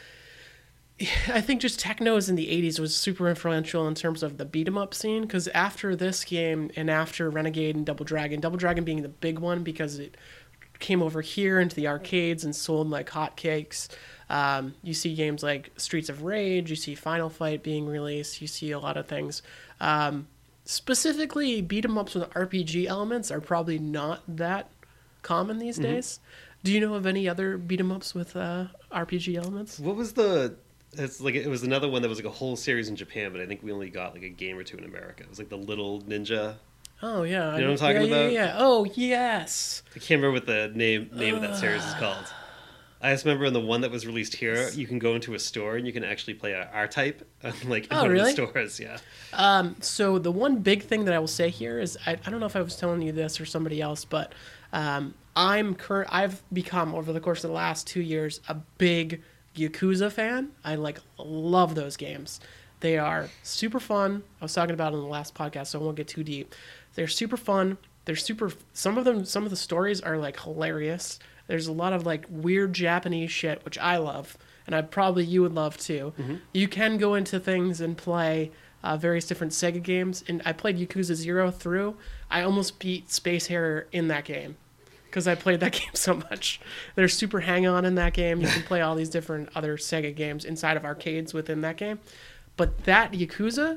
I think just Technos in the eighties was super influential in terms of the beat 'em up scene, because after this game and after Renegade and Double Dragon, Double Dragon being the big one because it came over here into the arcades and sold like hotcakes. Um, you see games like Streets of Rage, you see Final Fight being released, you see a lot of things. Um, specifically, beat 'em ups with R P G elements are probably not that common these Mm-hmm. days. Do you know of any other beat 'em ups with uh, R P G elements? What was the? It's like it was another one that was like a whole series in Japan, but I think we only got like a game or two in America. It was like the Little Ninja. Oh yeah, You know what I'm talking yeah, about? Yeah, yeah. Oh yes. I can't remember what the name name of that series is called. I just remember in the one that was released here, you can go into a store and you can actually play a R-Type, like in Oh, one really? of the stores. Yeah. Um, so the one big thing that I will say here is I, I don't know if I was telling you this or somebody else, but um, I'm current. I've become over the course of the last two years a big Yakuza fan. I like love those games. They are super fun. I was talking about it in the last podcast, so I won't get too deep. They're super fun. They're super. Some of them, some of the stories are like hilarious. There's a lot of like weird Japanese shit, which I love, and I probably you would love too. Mm-hmm. You can go into things and play uh, various different Sega games, and I played Yakuza Zero through. I almost beat Space Harrier in that game because I played that game so much. There's Super Hang-On in that game. You can play all these different other Sega games inside of arcades within that game, but that Yakuza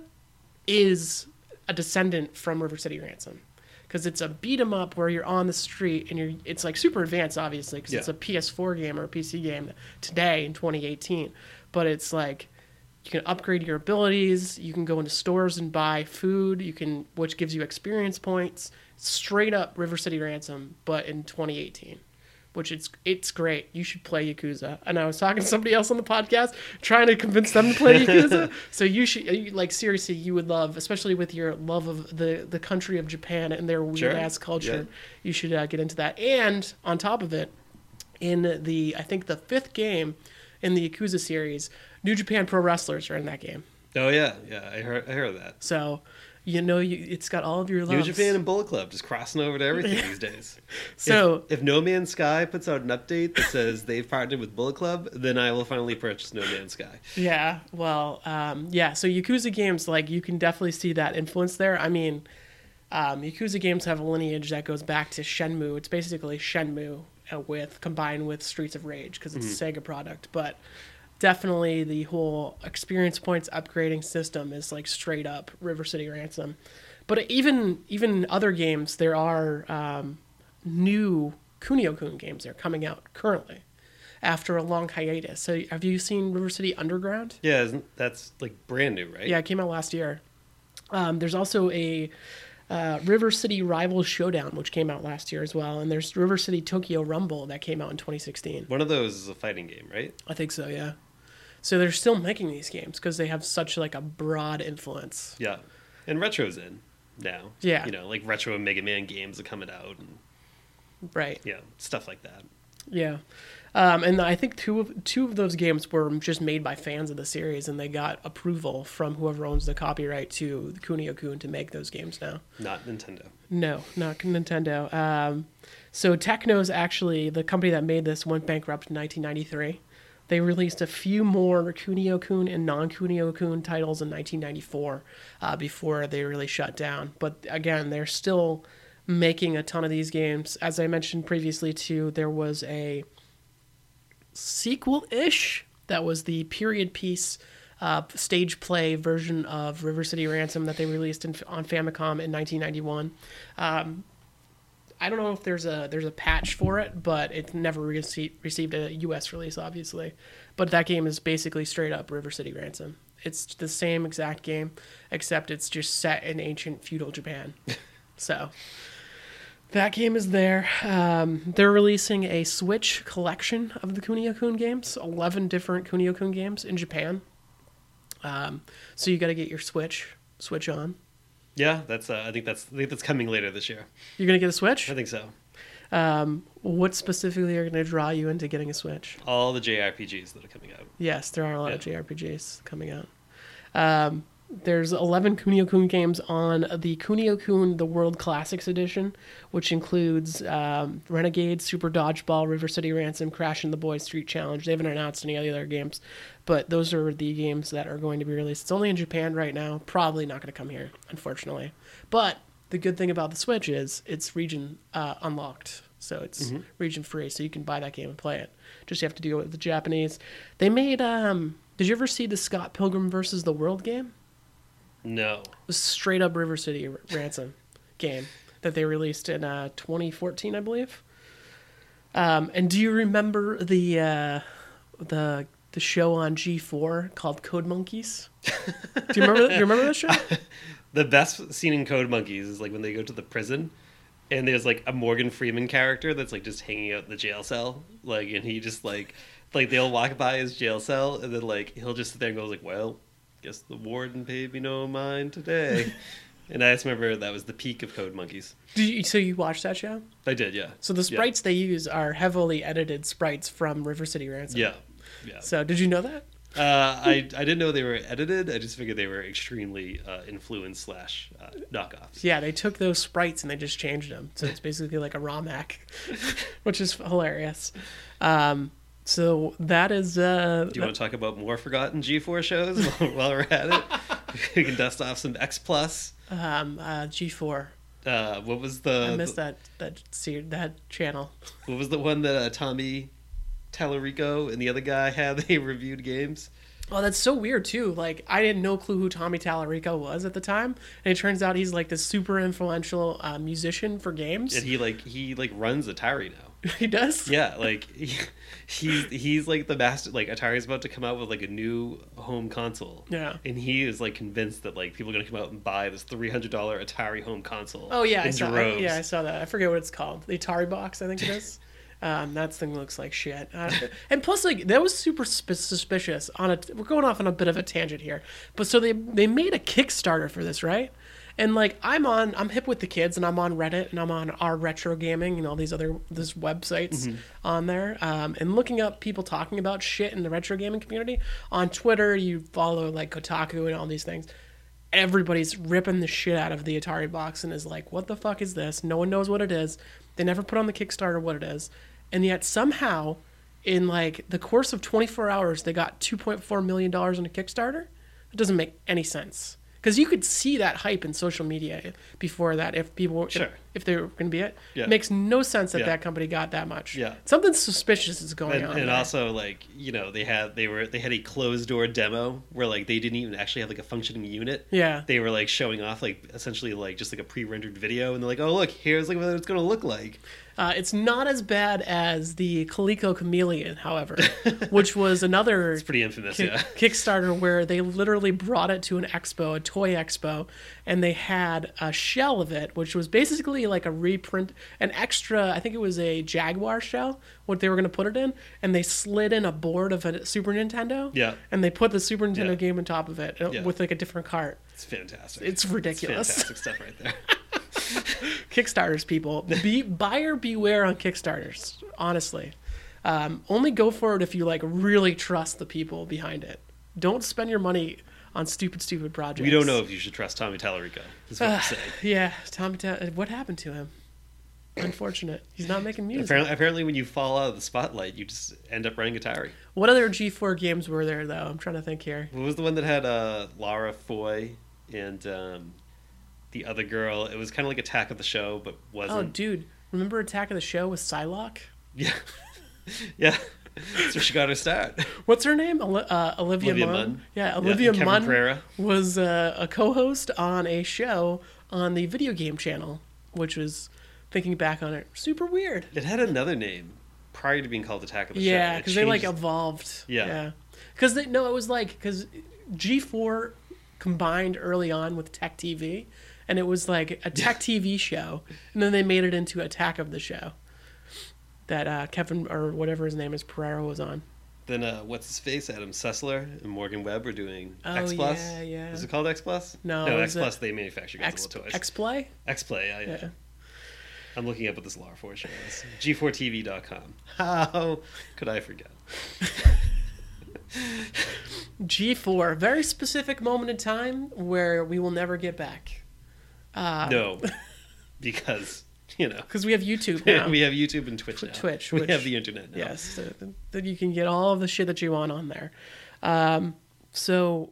is a descendant from River City Ransom. Because it's a beat 'em up where you're on the street and you're it's like super advanced, obviously, because Yeah. it's a P S four game or a P C game today in twenty eighteen. But it's like you can upgrade your abilities, you can go into stores and buy food, you can which gives you experience points. Straight up River City Ransom, but in twenty eighteen. Which it's it's great. You should play Yakuza. And I was talking to somebody else on the podcast, trying to convince them to play Yakuza. So you should, you- like, seriously, you would love, especially with your love of the, the country of Japan and their weird Sure. ass culture. Yeah. You should uh, get into that. And on top of it, in the I think the fifth game in the Yakuza series, New Japan Pro Wrestlers are in that game. Oh yeah, yeah. I heard I heard of that. So you know, you it's got all of your New loves. Japan and Bullet Club just crossing over to everything these days. So if, if No Man's Sky puts out an update that says they've partnered with Bullet Club, then I will finally purchase No Man's Sky. yeah, well, um, yeah. So Yakuza games, like, you can definitely see that influence there. I mean, um, Yakuza games have a lineage that goes back to Shenmue. It's basically Shenmue uh, with combined with Streets of Rage because it's Mm-hmm. a Sega product, but definitely the whole experience points upgrading system is like straight up River City Ransom. But even even other games, there are um, new Kunio-kun games that are coming out currently after a long hiatus. So have you seen River City Underground? Yeah, isn't, that's like brand new, right? Yeah, it came out last year. Um, there's also a uh, River City Rival Showdown, which came out last year as well. And there's River City Tokyo Rumble that came out in twenty sixteen. One of those is a fighting game, right? I think so, yeah. So they're still making these games because they have such like a broad influence. Yeah. And Retro's in now. Yeah. You know, like Retro and Mega Man games are coming out and, Right. you know, stuff like that. Yeah. Um, and I think two of two of those games were just made by fans of the series, and they got approval from whoever owns the copyright to Kunio-kun to make those games now. Not Nintendo. No, not Nintendo. Um, so Technos, actually, the company that made this, went bankrupt in nineteen ninety-three. They released a few more Kunio-kun and non-Kunio-kun titles in nineteen ninety-four uh, before they really shut down. But again, they're still making a ton of these games. As I mentioned previously, too, there was a sequel-ish that was the period piece uh, stage play version of River City Ransom that they released in, on Famicom in nineteen ninety-one. Um, I don't know if there's a there's a patch for it, but it never rece- received a U S release, obviously. But that game is basically straight up River City Ransom. It's the same exact game, except it's just set in ancient feudal Japan. So that game is there. Um, they're releasing a Switch collection of the Kunio-kun games, eleven different Kunio-kun games in Japan. Um, so you got to get your Switch Switch on. Yeah, that's. Uh, I think that's. I think that's coming later this year. You're gonna get a Switch? I think so. Um, what specifically are going to draw you into getting a Switch? All the J R P Gs that are coming out. Yes, there are a lot Yeah. of J R P Gs coming out. Um, there's eleven Kunio-kun games on the Kunio-kun The World Classics Edition, which includes um, Renegade, Super Dodgeball, River City Ransom, Crash and the Boys Street Challenge. They haven't announced any other games, but those are the games that are going to be released. It's only in Japan right now. Probably not going to come here, unfortunately. But the good thing about the Switch is it's region uh, unlocked. So it's Mhm. region free, so you can buy that game and play it. Just you have to deal with the Japanese. They made, um, did you ever see the Scott Pilgrim versus the World game? No. It was straight up River City Ransom game that they released in uh, twenty fourteen, I believe. Um, and do you remember the uh, the the show on G four called Code Monkeys? Do you remember? Do you remember that show? The best scene in Code Monkeys is like when they go to the prison, and there's like a Morgan Freeman character that's like just hanging out in the jail cell, like, and he just like, like they'll walk by his jail cell, and then like he'll just sit there and go like, well, guess the warden paid me no mind today. And I just remember that was the peak of Code Monkeys. Did you, so you watched that show? I did, yeah. So the Yeah. sprites they use are heavily edited sprites from River City Ransom. Yeah, yeah. So did you know that? Uh, I I didn't know they were edited. I just figured they were extremely uh, influenced slash uh, knockoffs. Yeah, they took those sprites and they just changed them. So it's basically like a ROM hack, which is hilarious. Um, so that is... Uh, Do you want to talk about more forgotten G four shows while, while we're at it? We can dust off some X Plus. um, uh, G four. Uh, what was the? I missed that that se- that channel. What was the one that uh, Tommy Tallarico and the other guy had? They reviewed games. Oh, that's so weird too. Like I had no clue who Tommy Tallarico was at the time, and it turns out he's like this super influential uh, musician for games. And he like he like runs Atari now. He does. Yeah, like he, he's he's like the master. Like Atari's about to come out with like a new home console. Yeah. And he is like convinced that like people are gonna come out and buy this three hundred dollar Atari home console. Oh yeah, in I saw. I, droves. yeah, I saw that. I forget what it's called. The Atari box, I think it is. Um, that thing looks like shit. Uh, and plus, like that was super sp- suspicious. On a, we're going off on a bit of a tangent here, but so they they made a Kickstarter for this, right? And like I'm on, I'm hip with the kids, and I'm on Reddit, and I'm on our retro gaming and all these other this websites on there, um, and looking up people talking about shit in the retro gaming community on Twitter. You follow like Kotaku and all these things. Everybody's ripping the shit out of the Atari box and is like, "What the fuck is this?" No one knows what it is. They never put on the Kickstarter what it is, and yet somehow, in like the course of twenty-four hours, they got two point four million dollars on a Kickstarter. It doesn't make any sense. Because you could see that hype in social media before that if people Sure. if, if they were going to be it. Yeah. It makes no sense that Yeah. that company got that much. Yeah. Something suspicious is going and, on. and there. also like you know they had they were they had a closed door demo where like they didn't even actually have like a functioning unit. Yeah. They were like showing off like essentially like just like a pre-rendered video, and they're like, oh look, here's like what it's gonna look like. Uh, it's not as bad as the Coleco Chameleon, however, which was another It's pretty infamous. Ki- Yeah. Kickstarter where they literally brought it to an expo, a toy expo, and they had a shell of it, which was basically probably like a reprint, an extra. I think it was a Jaguar shell. What they were going to put it in, and they slid in a board of a Super Nintendo. Yeah. And they put the Super Nintendo Yeah. game on top of it uh, Yeah. with like a different cart. It's fantastic. It's ridiculous. It's fantastic stuff right there. Kickstarters, people, be buyer beware on Kickstarters. Honestly, um, only go for it if you like really trust the people behind it. Don't spend your money on stupid, stupid projects. We don't know if you should trust Tommy Tallarico. Is what I'm saying. Yeah, Tommy. Ta- what happened to him? Unfortunate. He's not making music. Apparently, apparently, when you fall out of the spotlight, you just end up running Atari. What other G four games were there though? I'm trying to think here. What was the one that had uh, Lara Foy and um, the other girl? It was kind of like Attack of the Show, but wasn't. Oh, dude, remember Attack of the Show with Psylocke? Yeah, yeah. That's where she got her start. What's her name? Oli- uh, Olivia, Olivia Munn. Munn. Yeah, Olivia Kevin Munn Pereira. was uh, a co-host on a show on the Video Game Channel, which was, thinking back on it, super weird. It had another name prior to being called Attack of the Show. Yeah, It because they like changed- evolved. Yeah. Because they no, it was like because G four combined early on with Tech T V, and it was like a Tech T V show, and then they made it into Attack of the Show. That uh, Kevin or whatever his name is Pereira was on. Then uh, what's his face? Adam Sessler and Morgan Webb were doing Oh, X Plus. yeah, yeah. Is it called X Plus? No, no, it X was Plus. a- They manufacture X Godzilla toys. X Play. X Play. Yeah, yeah. Yeah. I'm looking up what this Lara Four show is. G four T V dot com. How could I forget? G four, very specific moment in time where we will never get back. Uh, No, because you know Because we have YouTube now. we have YouTube and Twitch now. Twitch, We which- have the internet now. Yes, so th- that you can get all of the shit that you want on there. Um, so.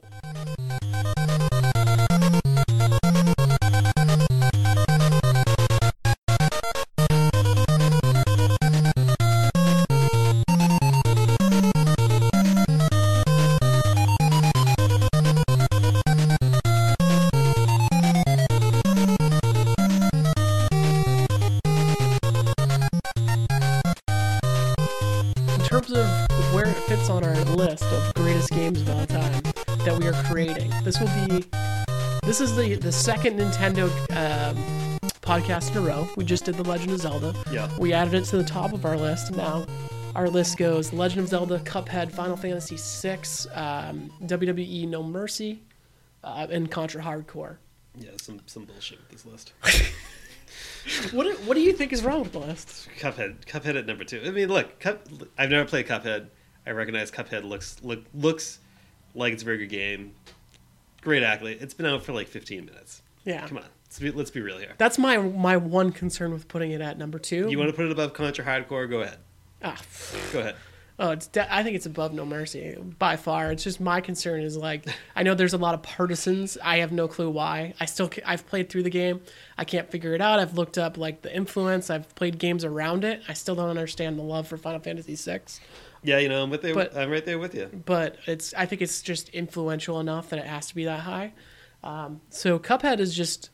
In terms of where it fits on our list of greatest games of all time that we are creating, this will be this is the the second Nintendo um, podcast in a row. We just did The Legend of Zelda. Yeah. We added it to the top of our list. Now our list goes Legend of Zelda, Cuphead, Final Fantasy six, um, W W E No Mercy, uh, and Contra Hardcore. Yeah, some some bullshit with this list. What do, what do you think is wrong with the list? Cuphead, Cuphead at number two. I mean, look, Cup, I've never played Cuphead. I recognize Cuphead looks look, looks like it's a very good game. Great accolade. It's been out for like fifteen minutes. Yeah. Come on, let's be, let's be real here. That's my my one concern with putting it at number two. You want to put it above Contra Hardcore? Go ahead. Ah, Go ahead. oh, it's de- I think it's above No Mercy by far. It's just my concern is like I know there's a lot of partisans. I have no clue why. I still ca- I've played through the game. I can't figure it out. I've looked up like the influence. I've played games around it. I still don't understand the love for Final Fantasy six. Yeah, you know, I'm with there. But- I'm right there with you. But it's I think it's just influential enough that it has to be that high. Um, so Cuphead is just.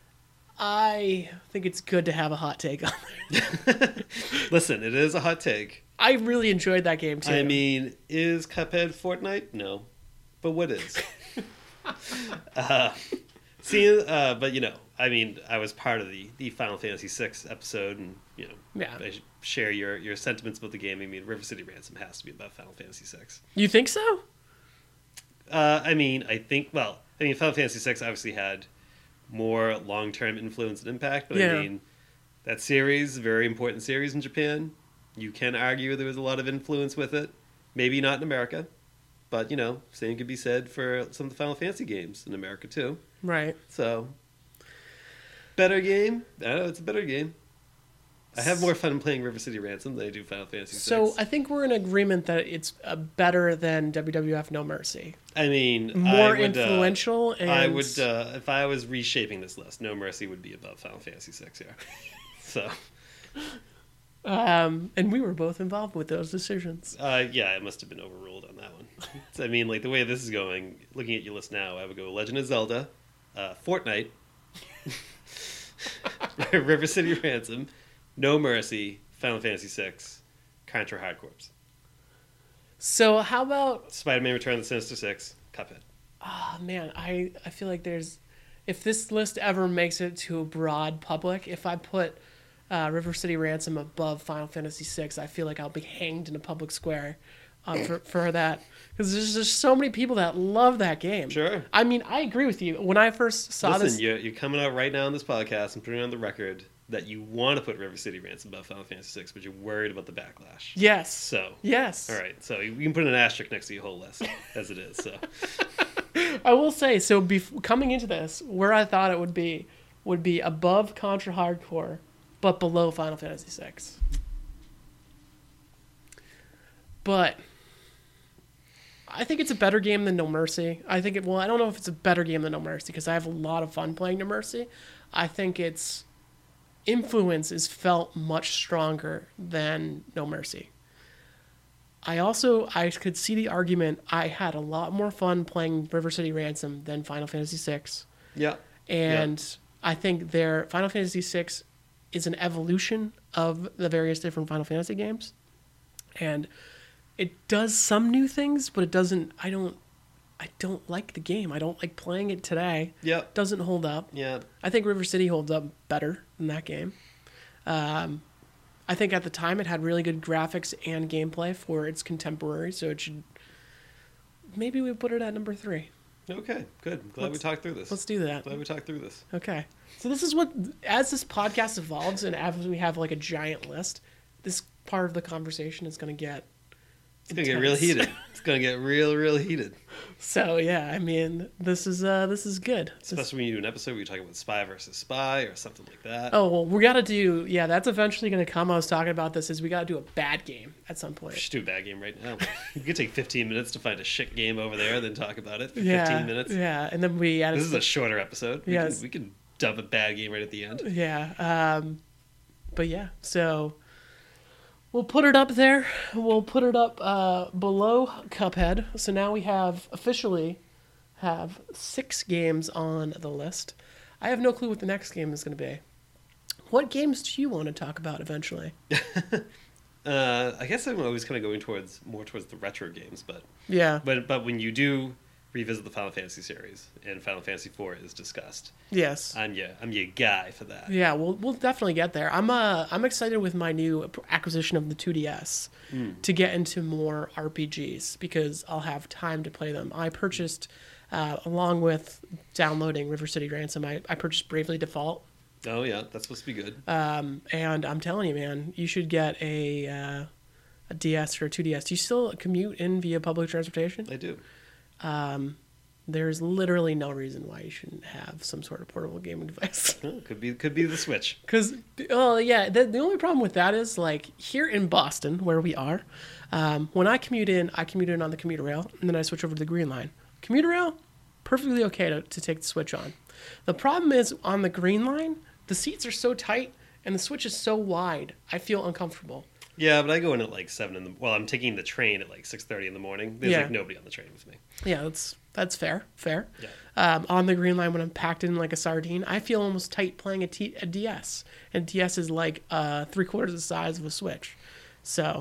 I think it's good to have a hot take on it. Listen, it is a hot take. I really enjoyed that game too. I mean, is Cuphead Fortnite? No, but what is? uh, see, uh, but you know, I mean, I was part of the, the Final Fantasy six episode, and you know, Yeah. I should share your, your sentiments about the game. I mean, River City Ransom has to be above Final Fantasy six. You think so? Uh, I mean, I think. Well, I mean, Final Fantasy six obviously had more long term influence and impact, but Yeah. I mean, that series, very important series in Japan. You can argue there was a lot of influence with it. Maybe not in America, but you know, same could be said for some of the Final Fantasy games in America too. Right. So, better game. I know it's a better game. I have more fun playing River City Ransom than I do Final Fantasy six. So I think we're in agreement that it's uh, better than W W F No Mercy. I mean, More I would, uh, influential and I would, uh, if I was reshaping this list, No Mercy would be above Final Fantasy six here. So, um, and we were both involved with those decisions. uh, yeah, I must have been overruled on that one. So, I mean, like the way this is going, looking at your list now, I would go Legend of Zelda, uh, Fortnite, River City Ransom, No Mercy, Final Fantasy six, Contra Hardcore, So how about Spider-Man: Return of the Sinister Six, Cuphead. oh man, I I feel like there's if this list ever makes it to a broad public, if I put uh, River City Ransom above Final Fantasy six, I feel like I'll be hanged in a public square um, for, for that. Because there's just so many people that love that game. Sure. I mean, I agree with you. When I first saw Listen, this... you're, you're coming out right now on this podcast and putting on the record that you want to put River City Ransom above Final Fantasy six, but you're worried about the backlash. Yes. So. Yes. All right. So you can put an asterisk next to your whole list as it is. So. I will say, so bef- coming into this, where I thought it would be, would be above Contra Hardcore, but below Final Fantasy six. But I think it's a better game than No Mercy. I think it, well, I don't know if it's a better game than No Mercy, because I have a lot of fun playing No Mercy. I think its influence is felt much stronger than No Mercy. I also, I could see the argument, I had a lot more fun playing River City Ransom than Final Fantasy six. Yeah. And yeah. I think their Final Fantasy six is an evolution of the various different Final Fantasy games. And it does some new things, but it doesn't, I don't, I don't like the game. I don't like playing it today. Yeah. It doesn't hold up. Yeah. I think River City holds up better than that game. Um, I think at the time it had really good graphics and gameplay for its contemporary, so it should... Maybe we put it at number three. Okay, good. I'm glad Let's- we talked through this. Let's do that. Glad we talked through this. Okay. So this is what... As this podcast evolves and as we have like a giant list, this part of the conversation is going to get... It's going to get real intense. heated. It's going to get real, real heated. So yeah, I mean, this is uh, this is good. This- Especially when you do an episode where you're talking about spy versus spy or something like that. Oh, well, we got to do... Yeah, that's eventually going to come. I was talking about this, is we got to do a bad game at some point. We should do a bad game right now. You could take fifteen minutes to find a shit game over there, then talk about it for Yeah, fifteen minutes. yeah, and then we added... This is a shorter episode. We Yes. Can, we can dump a bad game right at the end. Yeah. Um, but yeah, so we'll put it up there. We'll put it up uh, below Cuphead. So now we have officially have six games on the list. I have no clue what the next game is going to be. What games do you want to talk about eventually? Uh, I guess I'm always kind of going towards more towards the retro games, but Yeah. but but when you do revisit the Final Fantasy series and Final Fantasy four is discussed, Yes. I'm your I'm your guy for that. Yeah, we'll we'll definitely get there. I'm uh I'm excited with my new acquisition of the two D S Mm. to get into more R P Gs because I'll have time to play them. I purchased uh, along with downloading River City Ransom, I, I purchased Bravely Default. Oh yeah, that's supposed to be good. Um, and I'm telling you, man, you should get a uh, a D S or a two D S. Do you still commute in via public transportation? I do. Um, there's literally no reason why you shouldn't have some sort of portable gaming device. Oh, could be could be the Switch. Because, oh yeah, the, the only problem with that is, like, here in Boston, where we are, um, when I commute in, I commute in on the commuter rail, and then I switch over to the Green Line. Commuter rail, perfectly okay to, to take the Switch on. The problem is, on the Green Line, the seats are so tight, and the Switch is so wide, I feel uncomfortable. Yeah, but I go in at like seven in the. Well, I'm taking the train at like six thirty in the morning. There's Yeah. like nobody on the train with me. Yeah, that's that's fair, fair. Yeah. Um, on the Green Line, when I'm packed in like a sardine, I feel almost tight playing a, T- a D S. And D S is like uh, three quarters the size of a Switch. So,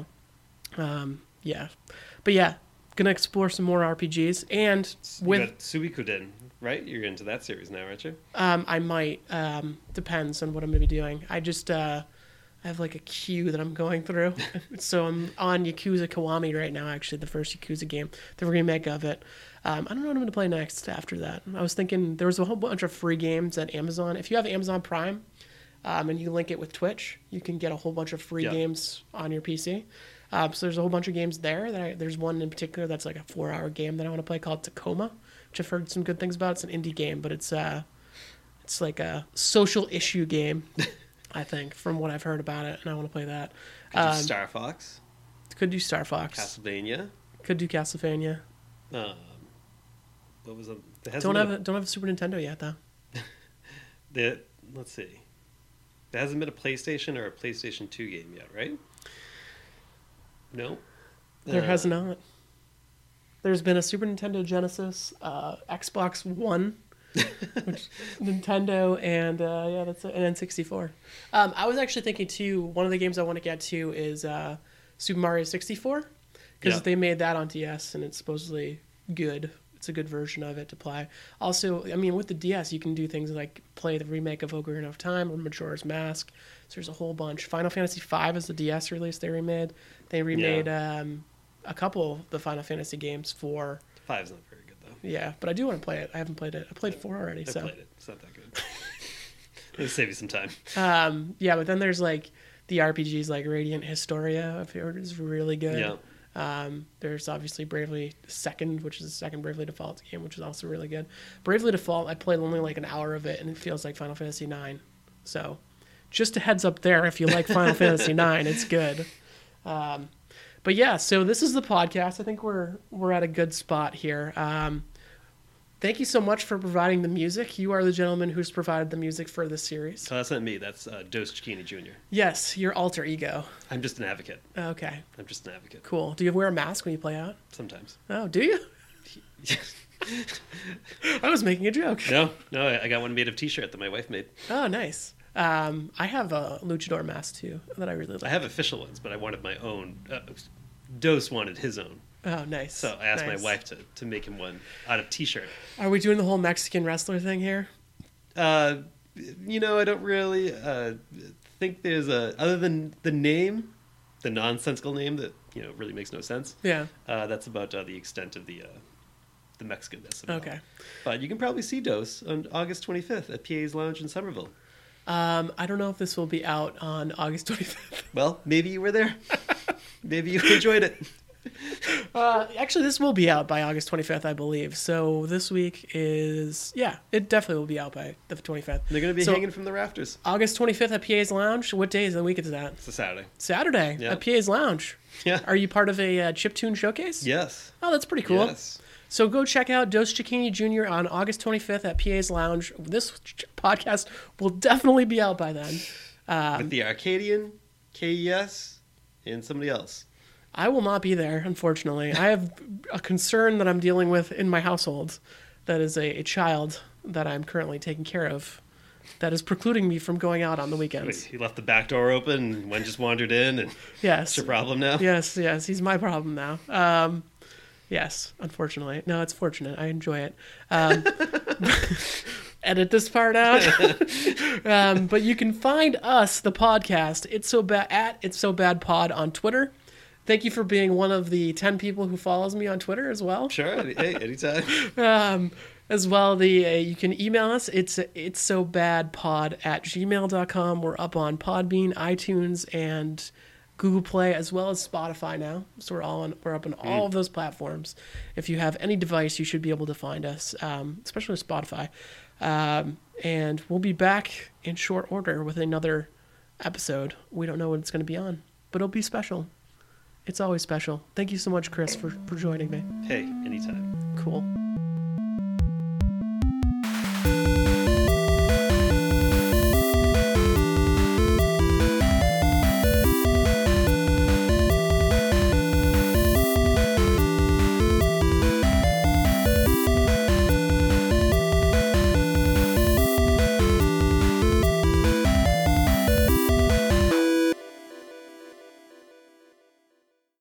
um, yeah. But yeah, gonna explore some more R P Gs. And You with, got Suikoden, right? You're into that series now, aren't you? um, I might, um, depends on what I'm gonna be doing. I just, uh, I have like a queue that I'm going through. So I'm on Yakuza Kiwami right now, actually, the first Yakuza game, the remake of it. Um, I don't know what I'm going to play next after that. I was thinking there was a whole bunch of free games at Amazon. If you have Amazon Prime um, and you link it with Twitch, you can get a whole bunch of free Yeah. games on your P C. Um, so there's a whole bunch of games there. That I, there's one in particular that's like a four-hour game that I want to play called Tacoma, which I've heard some good things about. It's an indie game, but it's uh, it's like a social issue game. I think, from what I've heard about it, and I want to play that. Could do Um, Star Fox, could do Star Fox. Castlevania. Could do Castlevania. Um, what was it? There hasn't Don't been have a, don't have a Super Nintendo yet, though. a- there- let's see. There hasn't been a PlayStation or a PlayStation two game yet, right? No. There Uh, has not. There's been a Super Nintendo Genesis, uh, Xbox One, which Nintendo, and uh, yeah, that's it, and N sixty-four. Um, I was actually thinking too. One of the games I want to get to is uh, Super Mario sixty-four, because Yeah. they made that on D S, and it's supposedly good. it's a good version of it to play. Also, I mean, with the D S, you can do things like play the remake of Ocarina of Time or Majora's Mask. So there's a whole bunch. Final Fantasy five is the D S release they remade. They remade Yeah. um, a couple of the Final Fantasy games for. Five's not very good though. Yeah, but I do want to play it. I haven't played it. I played four already. I so. played it. It's not that good. It'll save you some time. Um, yeah, but then there's like the R P Gs like Radiant Historia. I've heard is really good. Yeah. Um, there's obviously Bravely Second, which is the second Bravely Default game, which is also really good. Bravely Default, I played only like an hour of it, and it feels like Final Fantasy nine. So, just a heads up there, if you like Final Fantasy nine, it's good. Um, but yeah, so this is the podcast. I think we're we're at a good spot here. Um, thank you so much for providing the music. You are the gentleman who's provided the music for this series. So that's not me. That's uh, Dos Cicchini Junior Yes, your alter ego. I'm just an advocate. Okay, I'm just an advocate. cool. Do you wear a mask when you play out? Sometimes. Oh, do you? I was making a joke. No, no. I I got one made of T-shirt that my wife made. Oh, nice. Um, I have a luchador mask too that I really like. I have official ones, but I wanted my own. Uh, Dos wanted his own, Oh, nice. so I asked Nice. my wife to, to make him one out of T-shirt. Are we doing the whole Mexican wrestler thing here? Uh, you know, I don't really uh, think there's a other than the name, the nonsensical name that you know really makes no sense. Yeah. Uh, that's about uh, the extent of the uh, the Mexicanness. of it all. Okay. But you can probably see Dos on August twenty-fifth at P A's Lounge in Somerville. Um, I don't know if this will be out on August twenty-fifth. Well, maybe you were there. Maybe you enjoyed it. Uh, actually, this will be out by August twenty-fifth, I believe. So this week is, yeah, it definitely will be out by the twenty-fifth. They're going to be So- hanging from the rafters. August twenty-fifth at P A's Lounge. What day of the week is that? It's a Saturday. Saturday Yeah. at P A's Lounge. Yeah. Are you part of a uh, chiptune showcase? Yes. Oh, that's pretty cool. Yes. So go check out Dos Cicchini Junior on August twenty-fifth at P A's Lounge. This ch- podcast will definitely be out by then. With the Arcadian, K E S, and somebody else. I will not be there, unfortunately. I have a concern that I'm dealing with in my household. That is a, a child that I'm currently taking care of. That is precluding me from going out on the weekends. He left the back door open, and one just wandered in, and Yes. it's your problem now? Yes, yes, he's my problem now. Um, yes, unfortunately. No, it's fortunate. I enjoy it. Um, edit this part out. um, but you can find us, the podcast, It's So Bad at It's So Bad Pod on Twitter. Thank you for being one of the ten people who follows me on Twitter as well. Sure. any- Hey, anytime. Um, as well, the uh, you can email us. It's it's so bad pod at gmail dot com. We're up on Podbean, iTunes, and Google Play, as well as Spotify now. So we're all on, we're up on all of those platforms. If you have any device, you should be able to find us, um, especially with Spotify. Um, and we'll be back in short order with another episode. We don't know what it's going to be on, but it'll be special. It's always special. Thank you so much, Chris, for, for joining me. Hey, anytime. Cool.